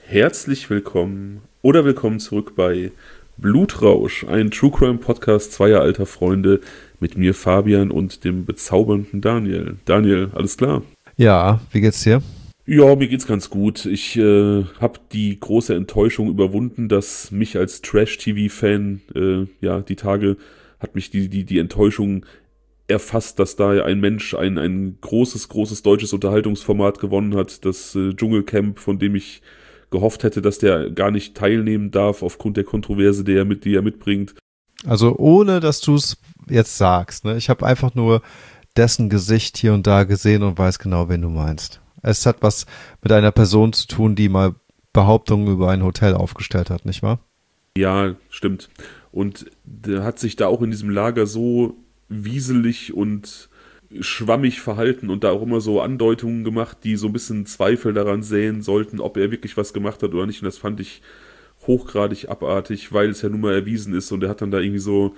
Herzlich willkommen oder willkommen zurück bei Blutrausch, ein True Crime Podcast zweier alter Freunde mit mir Fabian und dem bezaubernden Daniel. Daniel, alles klar? Ja, wie geht's dir? Ja, mir geht's ganz gut. Ich habe die große Enttäuschung überwunden, dass mich als Trash-TV-Fan, die Tage hat mich die Enttäuschung erfasst, dass da ein Mensch ein großes deutsches Unterhaltungsformat gewonnen hat, das Dschungelcamp, von dem ich gehofft hätte, dass der gar nicht teilnehmen darf aufgrund der Kontroverse, die er mitbringt. Also ohne, dass du es jetzt sagst, ne? Ich habe einfach nur dessen Gesicht hier und da gesehen und weiß genau, wen du meinst. Es hat was mit einer Person zu tun, die mal Behauptungen über ein Hotel aufgestellt hat, nicht wahr? Ja, stimmt. Und der hat sich da auch in diesem Lager so wieselig und schwammig verhalten und da auch immer so Andeutungen gemacht, die so ein bisschen Zweifel daran säen sollten, ob er wirklich was gemacht hat oder nicht. Und das fand ich hochgradig abartig, weil es ja nun mal erwiesen ist. Und er hat dann da irgendwie so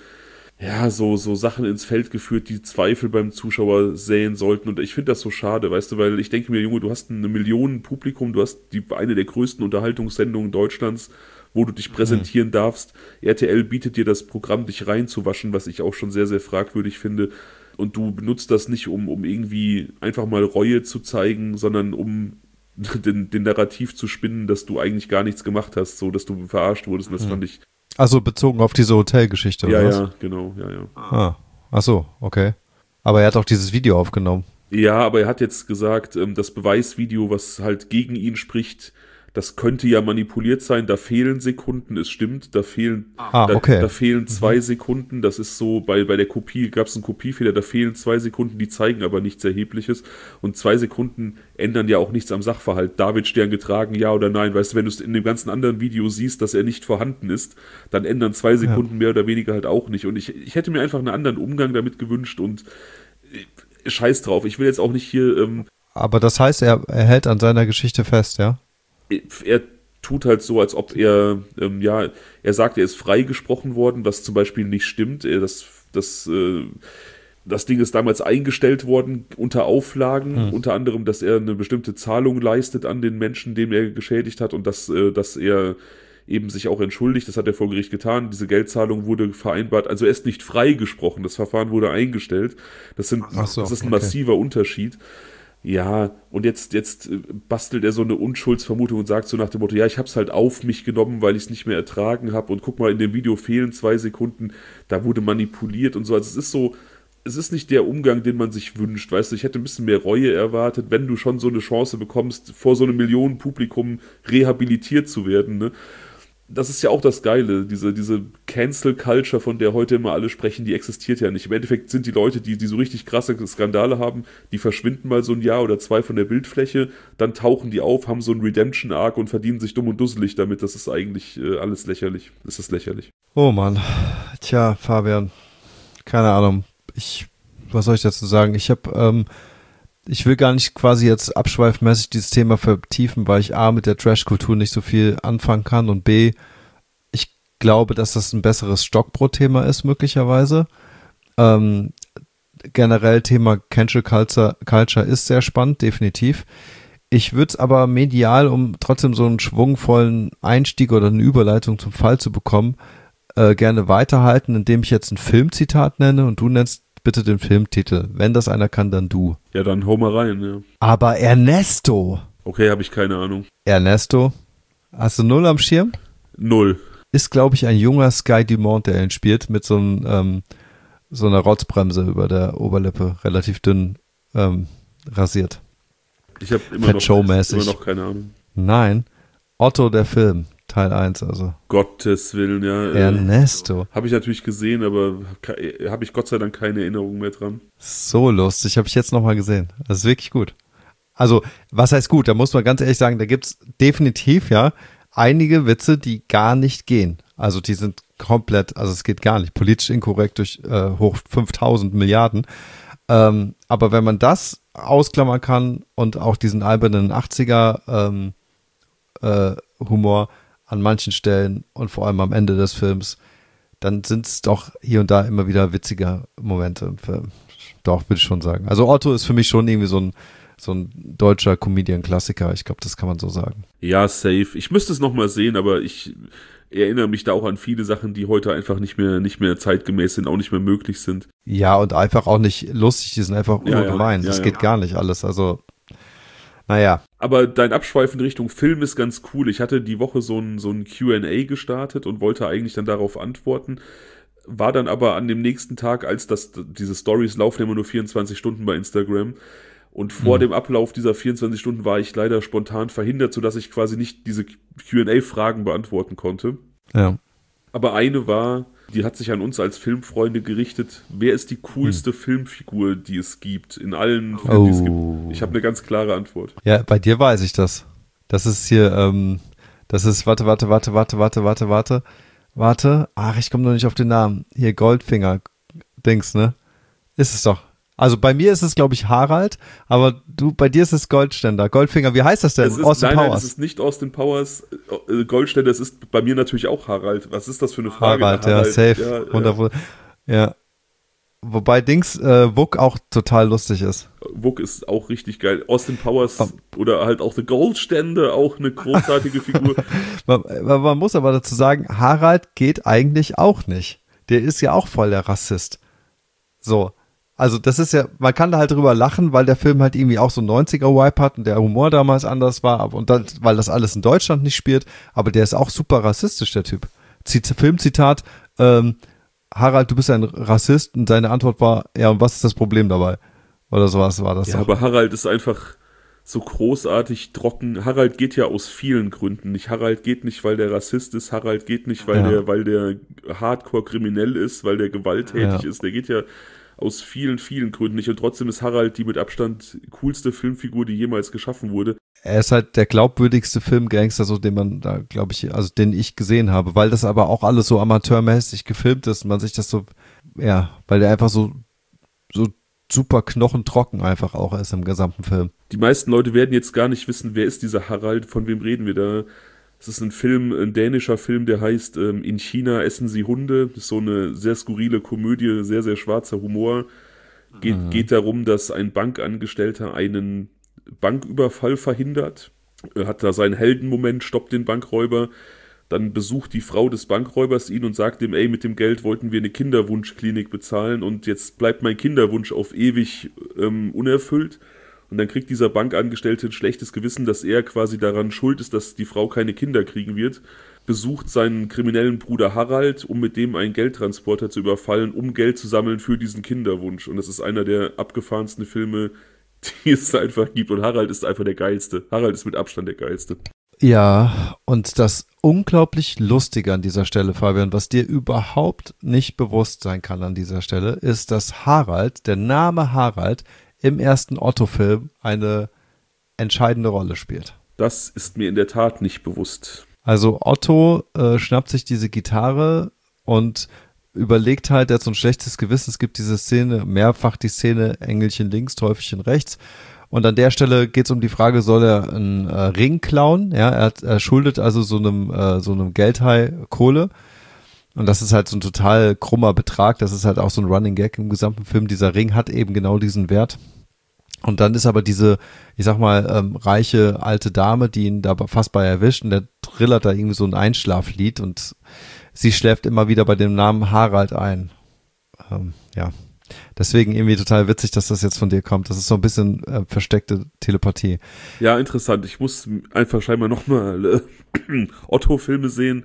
Sachen ins Feld geführt, die Zweifel beim Zuschauer säen sollten. Und ich finde das so schade, weißt du, weil ich denke mir, Junge, du hast eine Million Publikum, du hast eine der größten Unterhaltungssendungen Deutschlands, wo du dich präsentieren darfst. RTL bietet dir das Programm, dich reinzuwaschen, was ich auch schon sehr, sehr fragwürdig finde. Und du benutzt das nicht, um irgendwie einfach mal Reue zu zeigen, sondern um den Narrativ zu spinnen, dass du eigentlich gar nichts gemacht hast, so dass du verarscht wurdest. Und das fand ich. Also bezogen auf diese Hotelgeschichte, oder was? Ja, genau, ja. Ach so, okay. Aber er hat auch dieses Video aufgenommen. Ja, aber er hat jetzt gesagt, das Beweisvideo, was halt gegen ihn spricht, das könnte ja manipuliert sein, da fehlen Sekunden, es stimmt, da fehlen Okay. da fehlen 2 Sekunden, das ist so, bei der Kopie gab es einen Kopiefehler, da fehlen 2 Sekunden, die zeigen aber nichts Erhebliches und 2 Sekunden ändern ja auch nichts am Sachverhalt. David Stern getragen, ja oder nein, weißt du, wenn du es in dem ganzen anderen Video siehst, dass er nicht vorhanden ist, dann ändern 2 Sekunden mehr oder weniger halt auch nicht und ich hätte mir einfach einen anderen Umgang damit gewünscht und scheiß drauf, ich will jetzt auch nicht hier Aber das heißt, er hält an seiner Geschichte fest, ja? er tut halt so, als ob er sagt, er ist freigesprochen worden, was zum Beispiel nicht stimmt. Das Ding ist damals eingestellt worden unter Auflagen, unter anderem, dass er eine bestimmte Zahlung leistet an den Menschen, den er geschädigt hat und dass er eben sich auch entschuldigt. Das hat er vor Gericht getan. Diese Geldzahlung wurde vereinbart. Also er ist nicht freigesprochen. Das Verfahren wurde eingestellt. Das ist ein massiver Unterschied. Ja, und jetzt bastelt er so eine Unschuldsvermutung und sagt so nach dem Motto, ja, ich hab's halt auf mich genommen, weil ich es nicht mehr ertragen habe und guck mal, in dem Video fehlen 2 Sekunden, da wurde manipuliert und so. Also es ist nicht der Umgang, den man sich wünscht, weißt du, ich hätte ein bisschen mehr Reue erwartet, wenn du schon so eine Chance bekommst, vor so einem Millionenpublikum rehabilitiert zu werden, ne? Das ist ja auch das Geile, diese Cancel-Culture, von der heute immer alle sprechen, die existiert ja nicht. Im Endeffekt sind die Leute, die so richtig krasse Skandale haben, die verschwinden mal so ein Jahr oder 2 von der Bildfläche, dann tauchen die auf, haben so einen Redemption-Arc und verdienen sich dumm und dusselig damit. Das ist eigentlich alles lächerlich. Das ist lächerlich. Oh Mann. Tja, Fabian, keine Ahnung. Was soll ich dazu sagen? Ich will gar nicht quasi jetzt abschweifmäßig dieses Thema vertiefen, weil ich A, mit der Trash-Kultur nicht so viel anfangen kann und B, ich glaube, dass das ein besseres Stockbrot-Thema ist, möglicherweise. Generell Thema Cancel Culture ist sehr spannend, definitiv. Ich würde es aber medial, um trotzdem so einen schwungvollen Einstieg oder eine Überleitung zum Fall zu bekommen, gerne weiterhalten, indem ich jetzt ein Filmzitat nenne und du nennst bitte den Filmtitel. Wenn das einer kann, dann du. Ja, dann hau mal rein, ja. Aber Ernesto. Okay, habe ich keine Ahnung. Ernesto. Hast du 0 am Schirm? 0. Ist, glaube ich, ein junger Sky Dumont, der ihn spielt, mit so einer Rotzbremse über der Oberlippe, relativ dünn rasiert. Ich habe immer noch keine Ahnung. Nein. Otto, der Film. Teil 1, also. Gottes Willen, ja. Ernesto. Habe ich natürlich gesehen, aber habe ich Gott sei Dank keine Erinnerung mehr dran. So lustig, habe ich jetzt nochmal gesehen. Das ist wirklich gut. Also, was heißt gut? Da muss man ganz ehrlich sagen, da gibt's definitiv, ja, einige Witze, die gar nicht gehen. Also, die sind komplett, also es geht gar nicht. Politisch inkorrekt durch hoch 5000 Milliarden. Aber wenn man das ausklammern kann und auch diesen albernen 80er Humor an manchen Stellen und vor allem am Ende des Films, dann sind es doch hier und da immer wieder witzige Momente im Film. Doch, würde ich schon sagen. Also Otto ist für mich schon irgendwie so so ein deutscher Comedian-Klassiker. Ich glaube, das kann man so sagen. Ja, safe. Ich müsste es nochmal sehen, aber ich erinnere mich da auch an viele Sachen, die heute einfach nicht mehr zeitgemäß sind, auch nicht mehr möglich sind. Ja, und einfach auch nicht lustig, die sind einfach urgemein. Das geht gar nicht alles. Also, naja. Aber dein Abschweifen in Richtung Film ist ganz cool. Ich hatte die Woche so ein Q&A gestartet und wollte eigentlich dann darauf antworten. War dann aber an dem nächsten Tag, als diese Stories laufen immer nur 24 Stunden bei Instagram. Und vor dem Ablauf dieser 24 Stunden war ich leider spontan verhindert, sodass ich quasi nicht diese Q&A-Fragen beantworten konnte. Ja. Aber eine war, die hat sich an uns als Filmfreunde gerichtet. Wer ist die coolste Filmfigur, die es gibt? In allen Filmen, die es gibt. Ich habe eine ganz klare Antwort. Ja, bei dir weiß ich das. Das ist hier, das ist, warte. Ach, ich komme noch nicht auf den Namen. Hier, Goldfinger. Dings, ne? Ist es doch. Also bei mir ist es, glaube ich, Harald, aber bei dir ist es Goldständer. Goldfinger, wie heißt das denn? Austin Powers. Nein, das ist nicht Austin Powers. Goldständer, das ist bei mir natürlich auch Harald. Was ist das für eine Frage? Harald, ja, safe. Ja, wundervoll. Ja. Wobei Wuk auch total lustig ist. Wuk ist auch richtig geil. Austin Powers oder halt auch The Goldständer, auch eine großartige Figur. Man muss aber dazu sagen, Harald geht eigentlich auch nicht. Der ist ja auch voll der Rassist. So. Also das ist ja, man kann da halt drüber lachen, weil der Film halt irgendwie auch so 90er-Vibe hat und der Humor damals anders war, weil das alles in Deutschland nicht spielt, aber der ist auch super rassistisch, der Typ. Filmzitat, Harald, du bist ein Rassist, und seine Antwort war, ja, und was ist das Problem dabei? Oder sowas war das. Ja, doch. Aber Harald ist einfach so großartig trocken. Harald geht ja aus vielen Gründen nicht. Harald geht nicht, weil der Rassist ist. Harald geht nicht, weil der Hardcore kriminell ist, weil der gewalttätig ist. Der geht ja aus vielen, vielen Gründen nicht. Und trotzdem ist Harald die mit Abstand coolste Filmfigur, die jemals geschaffen wurde. Er ist halt der glaubwürdigste Filmgangster, so den man da, glaube ich, also den ich gesehen habe, weil das aber auch alles so amateurmäßig gefilmt ist und man sich das so, ja, weil der einfach so super knochentrocken einfach auch ist im gesamten Film. Die meisten Leute werden jetzt gar nicht wissen, wer ist dieser Harald, von wem reden wir da. Es ist ein dänischer Film, der heißt In China essen sie Hunde. Das ist so eine sehr skurrile Komödie, sehr, sehr schwarzer Humor. Geht darum, dass ein Bankangestellter einen Banküberfall verhindert. Er hat da seinen Heldenmoment, stoppt den Bankräuber. Dann besucht die Frau des Bankräubers ihn und sagt ihm, ey, mit dem Geld wollten wir eine Kinderwunschklinik bezahlen und jetzt bleibt mein Kinderwunsch auf ewig unerfüllt. Und dann kriegt dieser Bankangestellte ein schlechtes Gewissen, dass er quasi daran schuld ist, dass die Frau keine Kinder kriegen wird. Besucht seinen kriminellen Bruder Harald, um mit dem einen Geldtransporter zu überfallen, um Geld zu sammeln für diesen Kinderwunsch. Und das ist einer der abgefahrensten Filme, die es einfach gibt. Und Harald ist einfach der Geilste. Harald ist mit Abstand der Geilste. Ja, und das unglaublich Lustige an dieser Stelle, Fabian, was dir überhaupt nicht bewusst sein kann an dieser Stelle, ist, dass Harald, der Name Harald, im ersten Otto-Film eine entscheidende Rolle spielt. Das ist mir in der Tat nicht bewusst. Also Otto schnappt sich diese Gitarre und überlegt halt, er hat so ein schlechtes Gewissen, es gibt diese Szene, mehrfach die Szene, Engelchen links, Teufelchen rechts. Und an der Stelle geht es um die Frage, soll er einen Ring klauen? Ja, er schuldet also so einem Geldhai Kohle. Und das ist halt so ein total krummer Betrag. Das ist halt auch so ein Running Gag im gesamten Film. Dieser Ring hat eben genau diesen Wert. Und dann ist aber diese, ich sag mal, reiche alte Dame, die ihn da fast bei erwischt, und der trillert da irgendwie so ein Einschlaflied und sie schläft immer wieder bei dem Namen Harald ein. Ja. Deswegen irgendwie total witzig, dass das jetzt von dir kommt. Das ist so ein bisschen versteckte Telepathie. Ja, interessant. Ich muss einfach scheinbar nochmal Otto-Filme sehen.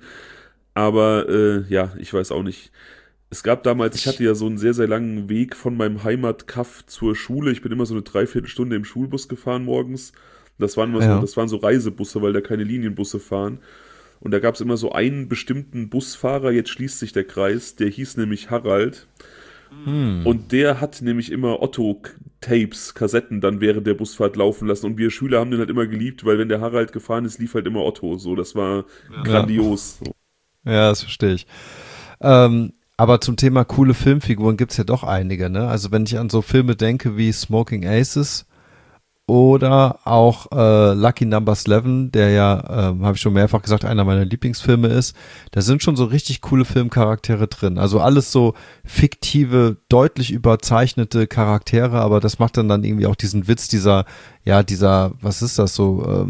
Aber ja, ich weiß auch nicht. Es gab damals, ich hatte ja so einen sehr, sehr langen Weg von meinem Heimatkaff zur Schule. Ich bin immer so eine Dreiviertelstunde im Schulbus gefahren morgens. Das waren so Reisebusse, weil da keine Linienbusse fahren. Und da gab es immer so einen bestimmten Busfahrer, jetzt schließt sich der Kreis, der hieß nämlich Harald. Und der hat nämlich immer Otto-Tapes, Kassetten dann während der Busfahrt laufen lassen. Und wir Schüler haben den halt immer geliebt, weil wenn der Harald gefahren ist, lief halt immer Otto. So, das war grandios. Ja, das verstehe ich. Aber zum Thema coole Filmfiguren gibt's ja doch einige, ne? Also wenn ich an so Filme denke wie Smoking Aces oder auch Lucky Number 11, der ja, habe ich schon mehrfach gesagt, einer meiner Lieblingsfilme ist. Da sind schon so richtig coole Filmcharaktere drin. Also alles so fiktive, deutlich überzeichnete Charaktere, aber das macht dann irgendwie auch diesen Witz dieser, was ist das so,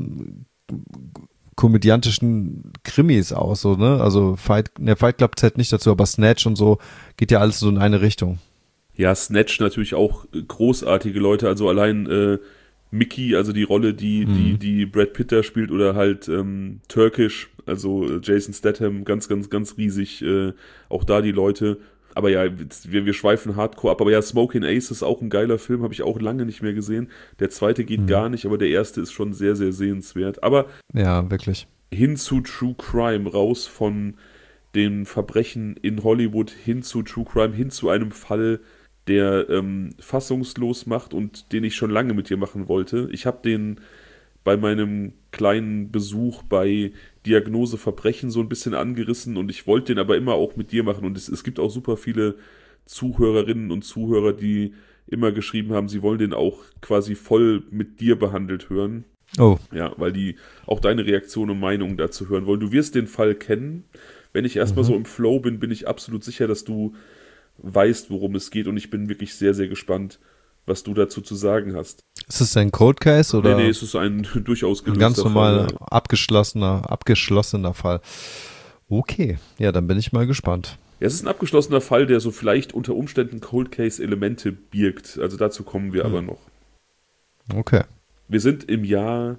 komödiantischen Krimis aus, so, ne? Also Fight Club zählt nicht dazu, aber Snatch und so geht ja alles so in eine Richtung. Ja, Snatch natürlich auch großartige Leute, also allein Mickey, also die Rolle, die Brad Pitt da spielt, oder halt Turkish, also Jason Statham, ganz, ganz, ganz riesig, auch da die Leute. Aber ja, wir schweifen hardcore ab. Aber ja, Smoking Ace ist auch ein geiler Film, habe ich auch lange nicht mehr gesehen. Der zweite geht gar nicht, aber der erste ist schon sehr, sehr sehenswert. Aber ja, wirklich. Hin zu True Crime, raus von den Verbrechen in Hollywood, hin zu True Crime, hin zu einem Fall, der fassungslos macht und den ich schon lange mit dir machen wollte. Ich habe den bei meinem kleinen Besuch bei Diagnose Verbrechen so ein bisschen angerissen und ich wollte den aber immer auch mit dir machen. Und es gibt auch super viele Zuhörerinnen und Zuhörer, die immer geschrieben haben, sie wollen den auch quasi voll mit dir behandelt hören. Oh. Ja, weil die auch deine Reaktion und Meinung dazu hören wollen. Du wirst den Fall kennen. Wenn ich erstmal so im Flow bin, bin ich absolut sicher, dass du weißt, worum es geht, und ich bin wirklich sehr, sehr gespannt, was du dazu zu sagen hast. Ist es ein Cold Case oder? Nee, es ist ein durchaus gelöster ein ganz normal Fall, ja. abgeschlossener Fall. Okay, ja, dann bin ich mal gespannt. Ja, es ist ein abgeschlossener Fall, der so vielleicht unter Umständen Cold Case Elemente birgt. Also dazu kommen wir aber noch. Okay. Wir sind im Jahr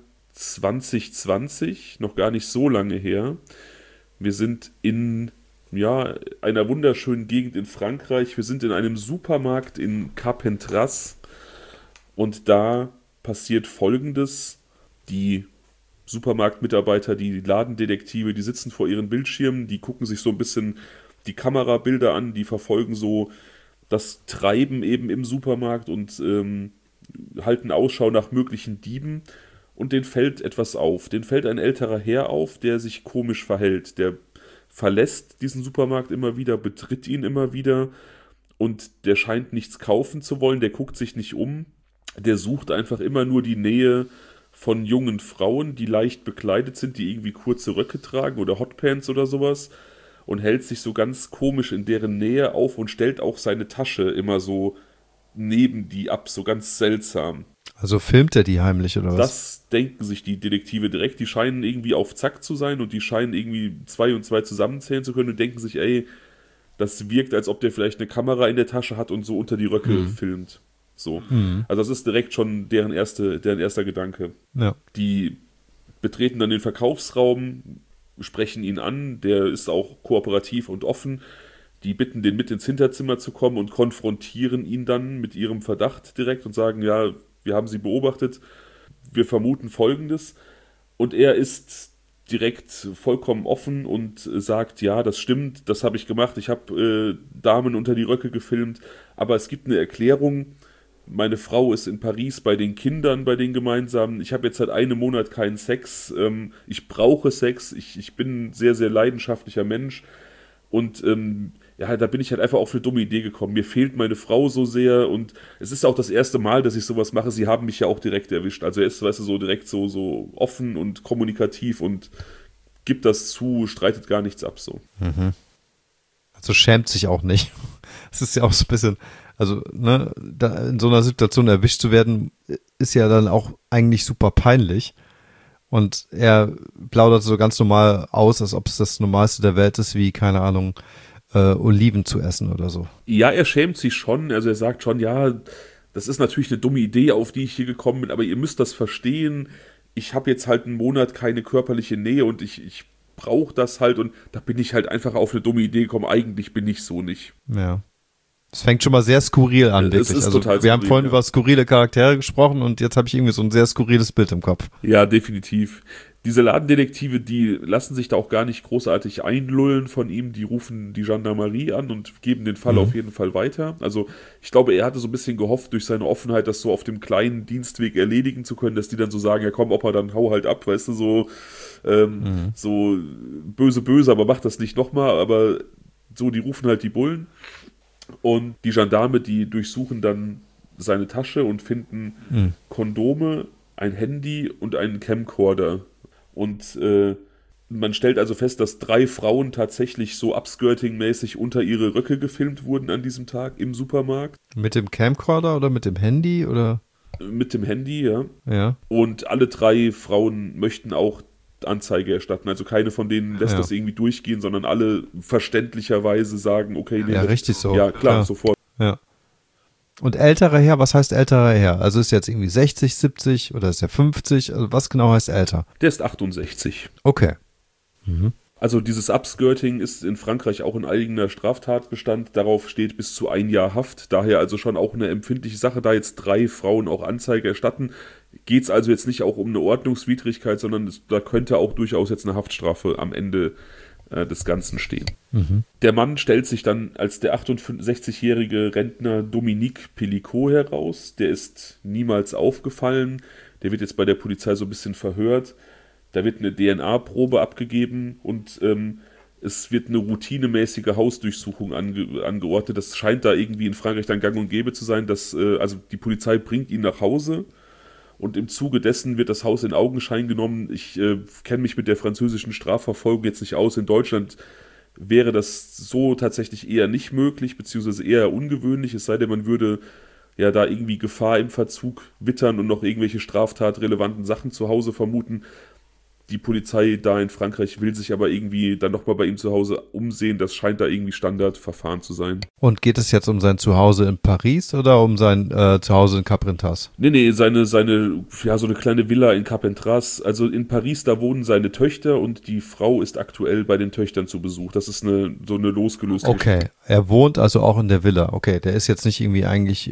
2020, noch gar nicht so lange her. Wir sind in einer wunderschönen Gegend in Frankreich. Wir sind in einem Supermarkt in Carpentras und da passiert Folgendes. Die Supermarktmitarbeiter, die Ladendetektive, die sitzen vor ihren Bildschirmen, die gucken sich so ein bisschen die Kamerabilder an, die verfolgen so das Treiben eben im Supermarkt und halten Ausschau nach möglichen Dieben, und denen fällt etwas auf. Denen fällt ein älterer Herr auf, der sich komisch verhält. Der verlässt diesen Supermarkt immer wieder, betritt ihn immer wieder, und der scheint nichts kaufen zu wollen, der guckt sich nicht um, der sucht einfach immer nur die Nähe von jungen Frauen, die leicht bekleidet sind, die irgendwie kurze Röcke tragen oder Hotpants oder sowas, und hält sich so ganz komisch in deren Nähe auf und stellt auch seine Tasche immer so neben die ab, so ganz seltsam. Also filmt er die heimlich oder was? Das denken sich die Detektive direkt. Die scheinen irgendwie auf Zack zu sein und die scheinen irgendwie 2 und 2 zusammenzählen zu können und denken sich, ey, das wirkt, als ob der vielleicht eine Kamera in der Tasche hat und so unter die Röcke filmt. So. Also das ist direkt schon deren erster Gedanke. Ja. Die betreten dann den Verkaufsraum, sprechen ihn an, der ist auch kooperativ und offen. Die bitten den mit ins Hinterzimmer zu kommen und konfrontieren ihn dann mit ihrem Verdacht direkt und sagen, ja, wir haben sie beobachtet, wir vermuten Folgendes. Und er ist direkt vollkommen offen und sagt, ja, das stimmt, das habe ich gemacht, ich habe Damen unter die Röcke gefilmt, aber es gibt eine Erklärung. Meine Frau ist in Paris bei den Kindern, bei den gemeinsamen. Ich habe jetzt seit einem Monat keinen Sex. Ich brauche Sex. Ich bin ein sehr, sehr leidenschaftlicher Mensch. Und da bin ich halt einfach auf eine dumme Idee gekommen. Mir fehlt meine Frau so sehr, und es ist auch das erste Mal, dass ich sowas mache. Sie haben mich ja auch direkt erwischt. Also er ist, weißt du, so direkt so offen und kommunikativ und gibt das zu, streitet gar nichts ab so. Also schämt sich auch nicht. Es ist ja auch so ein bisschen, also ne, da in so einer Situation erwischt zu werden, ist ja dann auch eigentlich super peinlich. Und er plaudert so ganz normal aus, als ob es das Normalste der Welt ist, wie, keine Ahnung, Oliven zu essen oder so. Ja, er schämt sich schon. Also er sagt schon, ja, das ist natürlich eine dumme Idee, auf die ich hier gekommen bin, aber ihr müsst das verstehen. Ich habe jetzt halt einen Monat keine körperliche Nähe und ich brauche das halt, und da bin ich halt einfach auf eine dumme Idee gekommen. Eigentlich bin ich so nicht. Ja. Es fängt schon mal sehr skurril an, wirklich. Es ist also, total wir skurril, haben vorhin über skurrile Charaktere gesprochen und jetzt habe ich irgendwie so ein sehr skurriles Bild im Kopf. Ja, definitiv. Diese Ladendetektive, die lassen sich da auch gar nicht großartig einlullen von ihm. Die rufen die Gendarmerie an und geben den Fall auf jeden Fall weiter. Also ich glaube, er hatte so ein bisschen gehofft, durch seine Offenheit das so auf dem kleinen Dienstweg erledigen zu können, dass die dann so sagen, ja komm, Opa, dann hau halt ab, weißt du, so so böse, aber mach das nicht nochmal. Aber so, die rufen halt die Bullen. Und die Gendarme, die durchsuchen dann seine Tasche und finden Kondome, ein Handy und einen Camcorder. Und man stellt also fest, dass 3 Frauen tatsächlich so upskirting-mäßig unter ihre Röcke gefilmt wurden an diesem Tag im Supermarkt. Mit dem Camcorder oder mit dem Handy oder? Mit dem Handy, ja. Ja. Und alle 3 Frauen möchten auch Anzeige erstatten. Also keine von denen lässt das irgendwie durchgehen, sondern alle verständlicherweise sagen, okay, nee, ja, richtig so. Ja, klar, sofort. Ja. Und älterer Herr, was heißt älterer Herr? Also ist jetzt irgendwie 60, 70 oder ist er 50? Also was genau heißt älter? Der ist 68. Okay. Mhm. Also dieses Upskirting ist in Frankreich auch ein eigener Straftatbestand. Darauf steht bis zu 1 Jahr Haft. Daher also schon auch eine empfindliche Sache, da jetzt 3 Frauen auch Anzeige erstatten. Geht es also jetzt nicht auch um eine Ordnungswidrigkeit, sondern da könnte auch durchaus jetzt eine Haftstrafe am Ende des Ganzen stehen. Mhm. Der Mann stellt sich dann als der 68-jährige Rentner Dominique Pellicot heraus. Der ist niemals aufgefallen. Der wird jetzt bei der Polizei so ein bisschen verhört. Da wird eine DNA-Probe abgegeben und es wird eine routinemäßige Hausdurchsuchung angeordnet. Das scheint da irgendwie in Frankreich dann gang und gäbe zu sein, dass also die Polizei bringt ihn nach Hause und im Zuge dessen wird das Haus in Augenschein genommen. Ich kenne mich mit der französischen Strafverfolgung jetzt nicht aus. In Deutschland wäre das so tatsächlich eher nicht möglich, beziehungsweise eher ungewöhnlich, es sei denn, man würde ja da irgendwie Gefahr im Verzug wittern und noch irgendwelche straftatrelevanten Sachen zu Hause vermuten. Die Polizei da in Frankreich will sich aber irgendwie dann nochmal bei ihm zu Hause umsehen. Das scheint da irgendwie Standardverfahren zu sein. Und geht es jetzt um sein Zuhause in Paris oder um sein Zuhause in Carpentras? Nee, seine, so eine kleine Villa in Carpentras. Also in Paris, da wohnen seine Töchter und die Frau ist aktuell bei den Töchtern zu Besuch. Das ist so eine losgelöste Okay, er wohnt also auch in der Villa. Okay, der ist jetzt nicht irgendwie eigentlich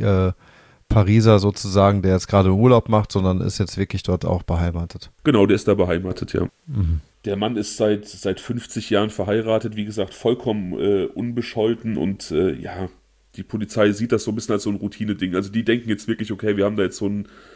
Pariser sozusagen, der jetzt gerade Urlaub macht, sondern ist jetzt wirklich dort auch beheimatet. Genau, der ist da beheimatet, ja. Mhm. Der Mann ist seit 50 Jahren verheiratet, wie gesagt, vollkommen unbescholten und die Polizei sieht das so ein bisschen als so ein Routine-Ding. Also die denken jetzt wirklich, okay, wir haben da jetzt so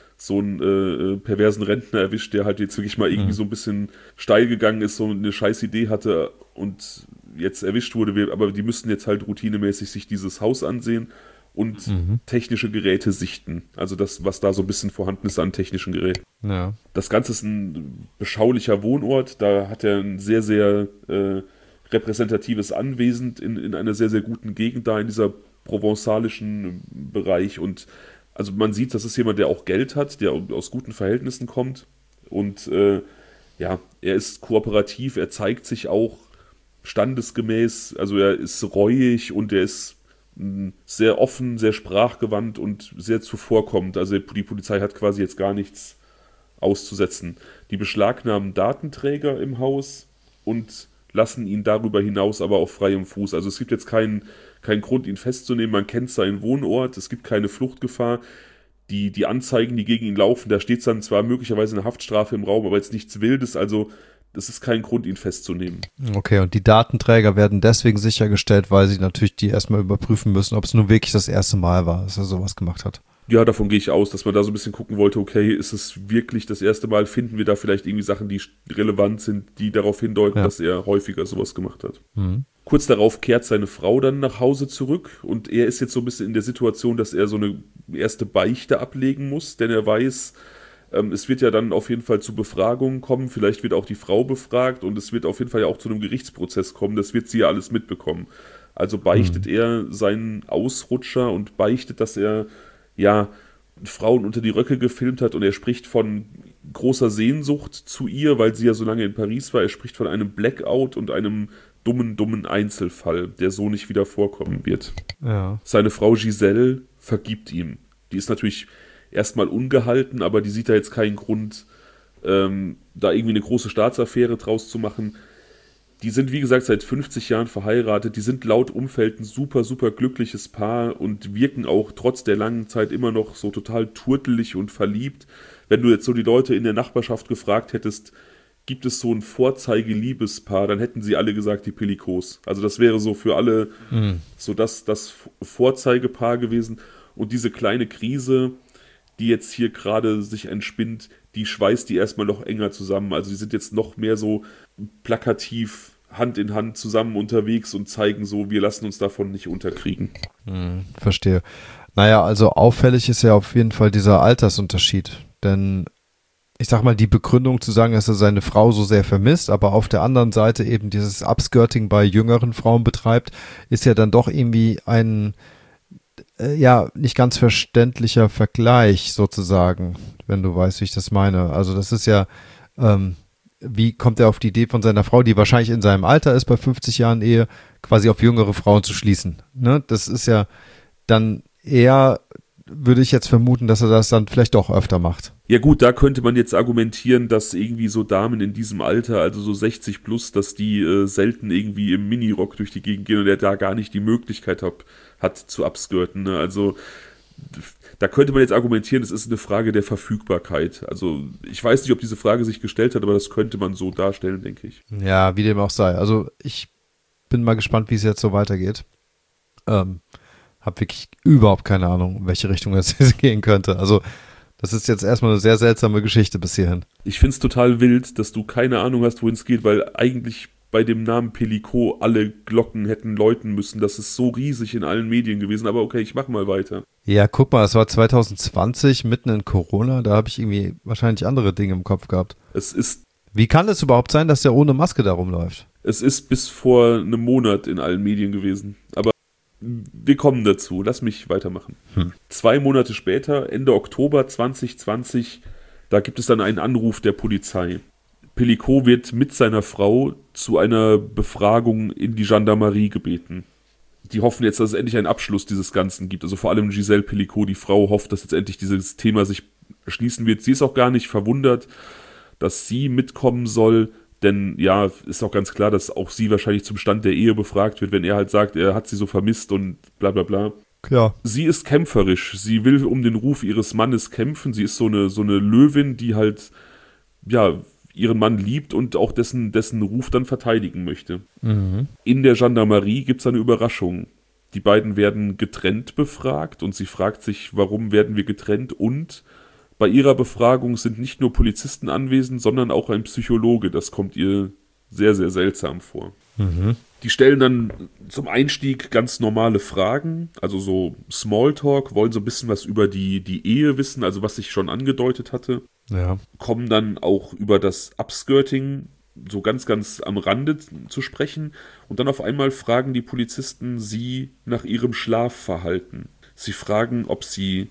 einen perversen Rentner erwischt, der halt jetzt wirklich mal irgendwie so ein bisschen steil gegangen ist, so eine scheiß Idee hatte und jetzt erwischt wurde, aber die müssten jetzt halt routinemäßig sich dieses Haus ansehen und technische Geräte sichten. Also das, was da so ein bisschen vorhanden ist an technischen Geräten. Ja. Das Ganze ist ein beschaulicher Wohnort. Da hat er ein sehr, sehr repräsentatives Anwesen in einer sehr, sehr guten Gegend da in dieser provenzalischen Bereich. Und also man sieht, das ist jemand, der auch Geld hat, der aus guten Verhältnissen kommt. Und er ist kooperativ, er zeigt sich auch standesgemäß. Also er ist reuig und er ist sehr offen, sehr sprachgewandt und sehr zuvorkommend. Also die Polizei hat quasi jetzt gar nichts auszusetzen. Die beschlagnahmen Datenträger im Haus und lassen ihn darüber hinaus aber auf freiem Fuß. Also es gibt jetzt keinen Grund, ihn festzunehmen. Man kennt seinen Wohnort, es gibt keine Fluchtgefahr. Die Anzeigen, die gegen ihn laufen, da steht dann zwar möglicherweise eine Haftstrafe im Raum, aber jetzt nichts Wildes. Also das ist kein Grund, ihn festzunehmen. Okay, und die Datenträger werden deswegen sichergestellt, weil sie natürlich die erstmal überprüfen müssen, ob es nun wirklich das erste Mal war, dass er sowas gemacht hat. Ja, davon gehe ich aus, dass man da so ein bisschen gucken wollte, okay, ist es wirklich das erste Mal, finden wir da vielleicht irgendwie Sachen, die relevant sind, die darauf hindeuten, dass er häufiger sowas gemacht hat. Mhm. Kurz darauf kehrt seine Frau dann nach Hause zurück und er ist jetzt so ein bisschen in der Situation, dass er so eine erste Beichte ablegen muss, denn er weiß, es wird ja dann auf jeden Fall zu Befragungen kommen, vielleicht wird auch die Frau befragt und es wird auf jeden Fall ja auch zu einem Gerichtsprozess kommen, das wird sie ja alles mitbekommen. Also beichtet er seinen Ausrutscher und beichtet, dass er Frauen unter die Röcke gefilmt hat und er spricht von großer Sehnsucht zu ihr, weil sie ja so lange in Paris war. Er spricht von einem Blackout und einem dummen Einzelfall, der so nicht wieder vorkommen wird. Ja. Seine Frau Giselle vergibt ihm. Die ist natürlich erstmal ungehalten, aber die sieht da jetzt keinen Grund, da irgendwie eine große Staatsaffäre draus zu machen. Die sind, wie gesagt, seit 50 Jahren verheiratet. Die sind laut Umfeld ein super, super glückliches Paar und wirken auch trotz der langen Zeit immer noch so total turtelig und verliebt. Wenn du jetzt so die Leute in der Nachbarschaft gefragt hättest, gibt es so ein Vorzeige-Liebespaar, dann hätten sie alle gesagt, die Pellicots. Also das wäre so für alle so das Vorzeigepaar gewesen. Und diese kleine Krise, die jetzt hier gerade sich entspinnt, die schweißt die erstmal noch enger zusammen. Also die sind jetzt noch mehr so plakativ Hand in Hand zusammen unterwegs und zeigen so, wir lassen uns davon nicht unterkriegen. Verstehe. Naja, also auffällig ist ja auf jeden Fall dieser Altersunterschied. Denn ich sag mal, die Begründung zu sagen, dass er seine Frau so sehr vermisst, aber auf der anderen Seite eben dieses Upskirting bei jüngeren Frauen betreibt, ist ja dann doch irgendwie ein, ja, nicht ganz verständlicher Vergleich sozusagen, wenn du weißt, wie ich das meine. Also das ist ja, ähm, wie kommt er auf die Idee von seiner Frau, die wahrscheinlich in seinem Alter ist, bei 50 Jahren Ehe, quasi auf jüngere Frauen zu schließen? Ne? Das ist ja dann eher, würde ich jetzt vermuten, dass er das dann vielleicht doch öfter macht. Ja gut, da könnte man jetzt argumentieren, dass irgendwie so Damen in diesem Alter, also so 60 plus, dass die selten irgendwie im Minirock durch die Gegend gehen und er da gar nicht die Möglichkeit hat zu upskirten. Ne? Also da könnte man jetzt argumentieren, es ist eine Frage der Verfügbarkeit. Also ich weiß nicht, ob diese Frage sich gestellt hat, aber das könnte man so darstellen, denke ich. Ja, wie dem auch sei. Also ich bin mal gespannt, wie es jetzt so weitergeht. Hab wirklich überhaupt keine Ahnung, in welche Richtung es jetzt gehen könnte. Also das ist jetzt erstmal eine sehr seltsame Geschichte bis hierhin. Ich finde es total wild, dass du keine Ahnung hast, wohin es geht, weil eigentlich bei dem Namen Pellico alle Glocken hätten läuten müssen. Das ist so riesig in allen Medien gewesen. Aber okay, ich mache mal weiter. Ja, guck mal, es war 2020, mitten in Corona. Da habe ich irgendwie wahrscheinlich andere Dinge im Kopf gehabt. Wie kann es überhaupt sein, dass der ohne Maske da rumläuft? Es ist bis vor einem Monat in allen Medien gewesen. Aber wir kommen dazu. Lass mich weitermachen. 2 Monate später, Ende Oktober 2020, da gibt es dann einen Anruf der Polizei. Pellico wird mit seiner Frau zu einer Befragung in die Gendarmerie gebeten. Die hoffen jetzt, dass es endlich einen Abschluss dieses Ganzen gibt. Also vor allem Giselle Pellico, die Frau, hofft, dass jetzt endlich dieses Thema sich schließen wird. Sie ist auch gar nicht verwundert, dass sie mitkommen soll, denn ja, ist auch ganz klar, dass auch sie wahrscheinlich zum Stand der Ehe befragt wird, wenn er halt sagt, er hat sie so vermisst und bla bla bla. Klar. Sie ist kämpferisch, sie will um den Ruf ihres Mannes kämpfen, sie ist so eine Löwin, die halt, ja, ihren Mann liebt und auch dessen Ruf dann verteidigen möchte. In der Gendarmerie gibt es eine Überraschung. Die beiden werden getrennt befragt und sie fragt sich, warum werden wir getrennt, und bei ihrer Befragung sind nicht nur Polizisten anwesend, sondern auch ein Psychologe. Das kommt ihr sehr, sehr seltsam vor. Die stellen dann zum Einstieg ganz normale Fragen, also so Smalltalk, wollen so ein bisschen was über die Ehe wissen, also was ich schon angedeutet hatte. Ja. Kommen dann auch über das Upskirting so ganz, ganz am Rande zu sprechen. Und dann auf einmal fragen die Polizisten sie nach ihrem Schlafverhalten. Sie fragen, ob sie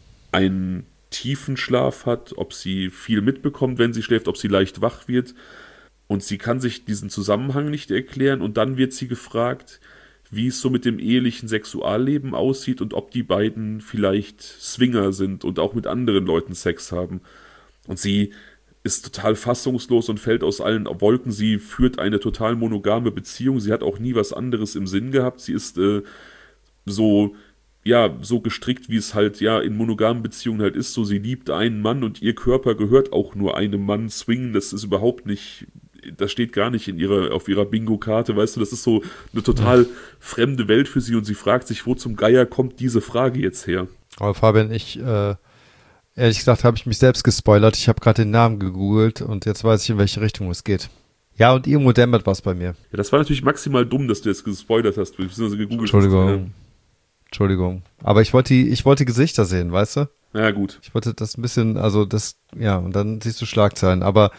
einen tiefen Schlaf hat, ob sie viel mitbekommt, wenn sie schläft, ob sie leicht wach wird. Und sie kann sich diesen Zusammenhang nicht erklären. Und dann wird sie gefragt, wie es so mit dem ehelichen Sexualleben aussieht und ob die beiden vielleicht Swinger sind und auch mit anderen Leuten Sex haben. Und sie ist total fassungslos und fällt aus allen Wolken. Sie führt eine total monogame Beziehung. Sie hat auch nie was anderes im Sinn gehabt. Sie ist so gestrickt, wie es halt ja in monogamen Beziehungen halt ist. So, sie liebt einen Mann und ihr Körper gehört auch nur einem Mann. Swingen, das ist überhaupt nicht, das steht gar nicht auf ihrer Bingo-Karte, weißt du, das ist so eine total fremde Welt für sie und sie fragt sich, wo zum Geier kommt diese Frage jetzt her? Aber Fabian, ehrlich gesagt habe ich mich selbst gespoilert. Ich habe gerade den Namen gegoogelt und jetzt weiß ich, in welche Richtung es geht. Ja, und irgendwo dämmert was bei mir. Ja, das war natürlich maximal dumm, dass du jetzt gespoilert hast, beziehungsweise gegoogelt Entschuldigung. hast. Ja. Entschuldigung. Aber ich wollte Gesichter sehen, weißt du? Ja, gut. Ich wollte das ein bisschen, und dann siehst du Schlagzeilen. Aber,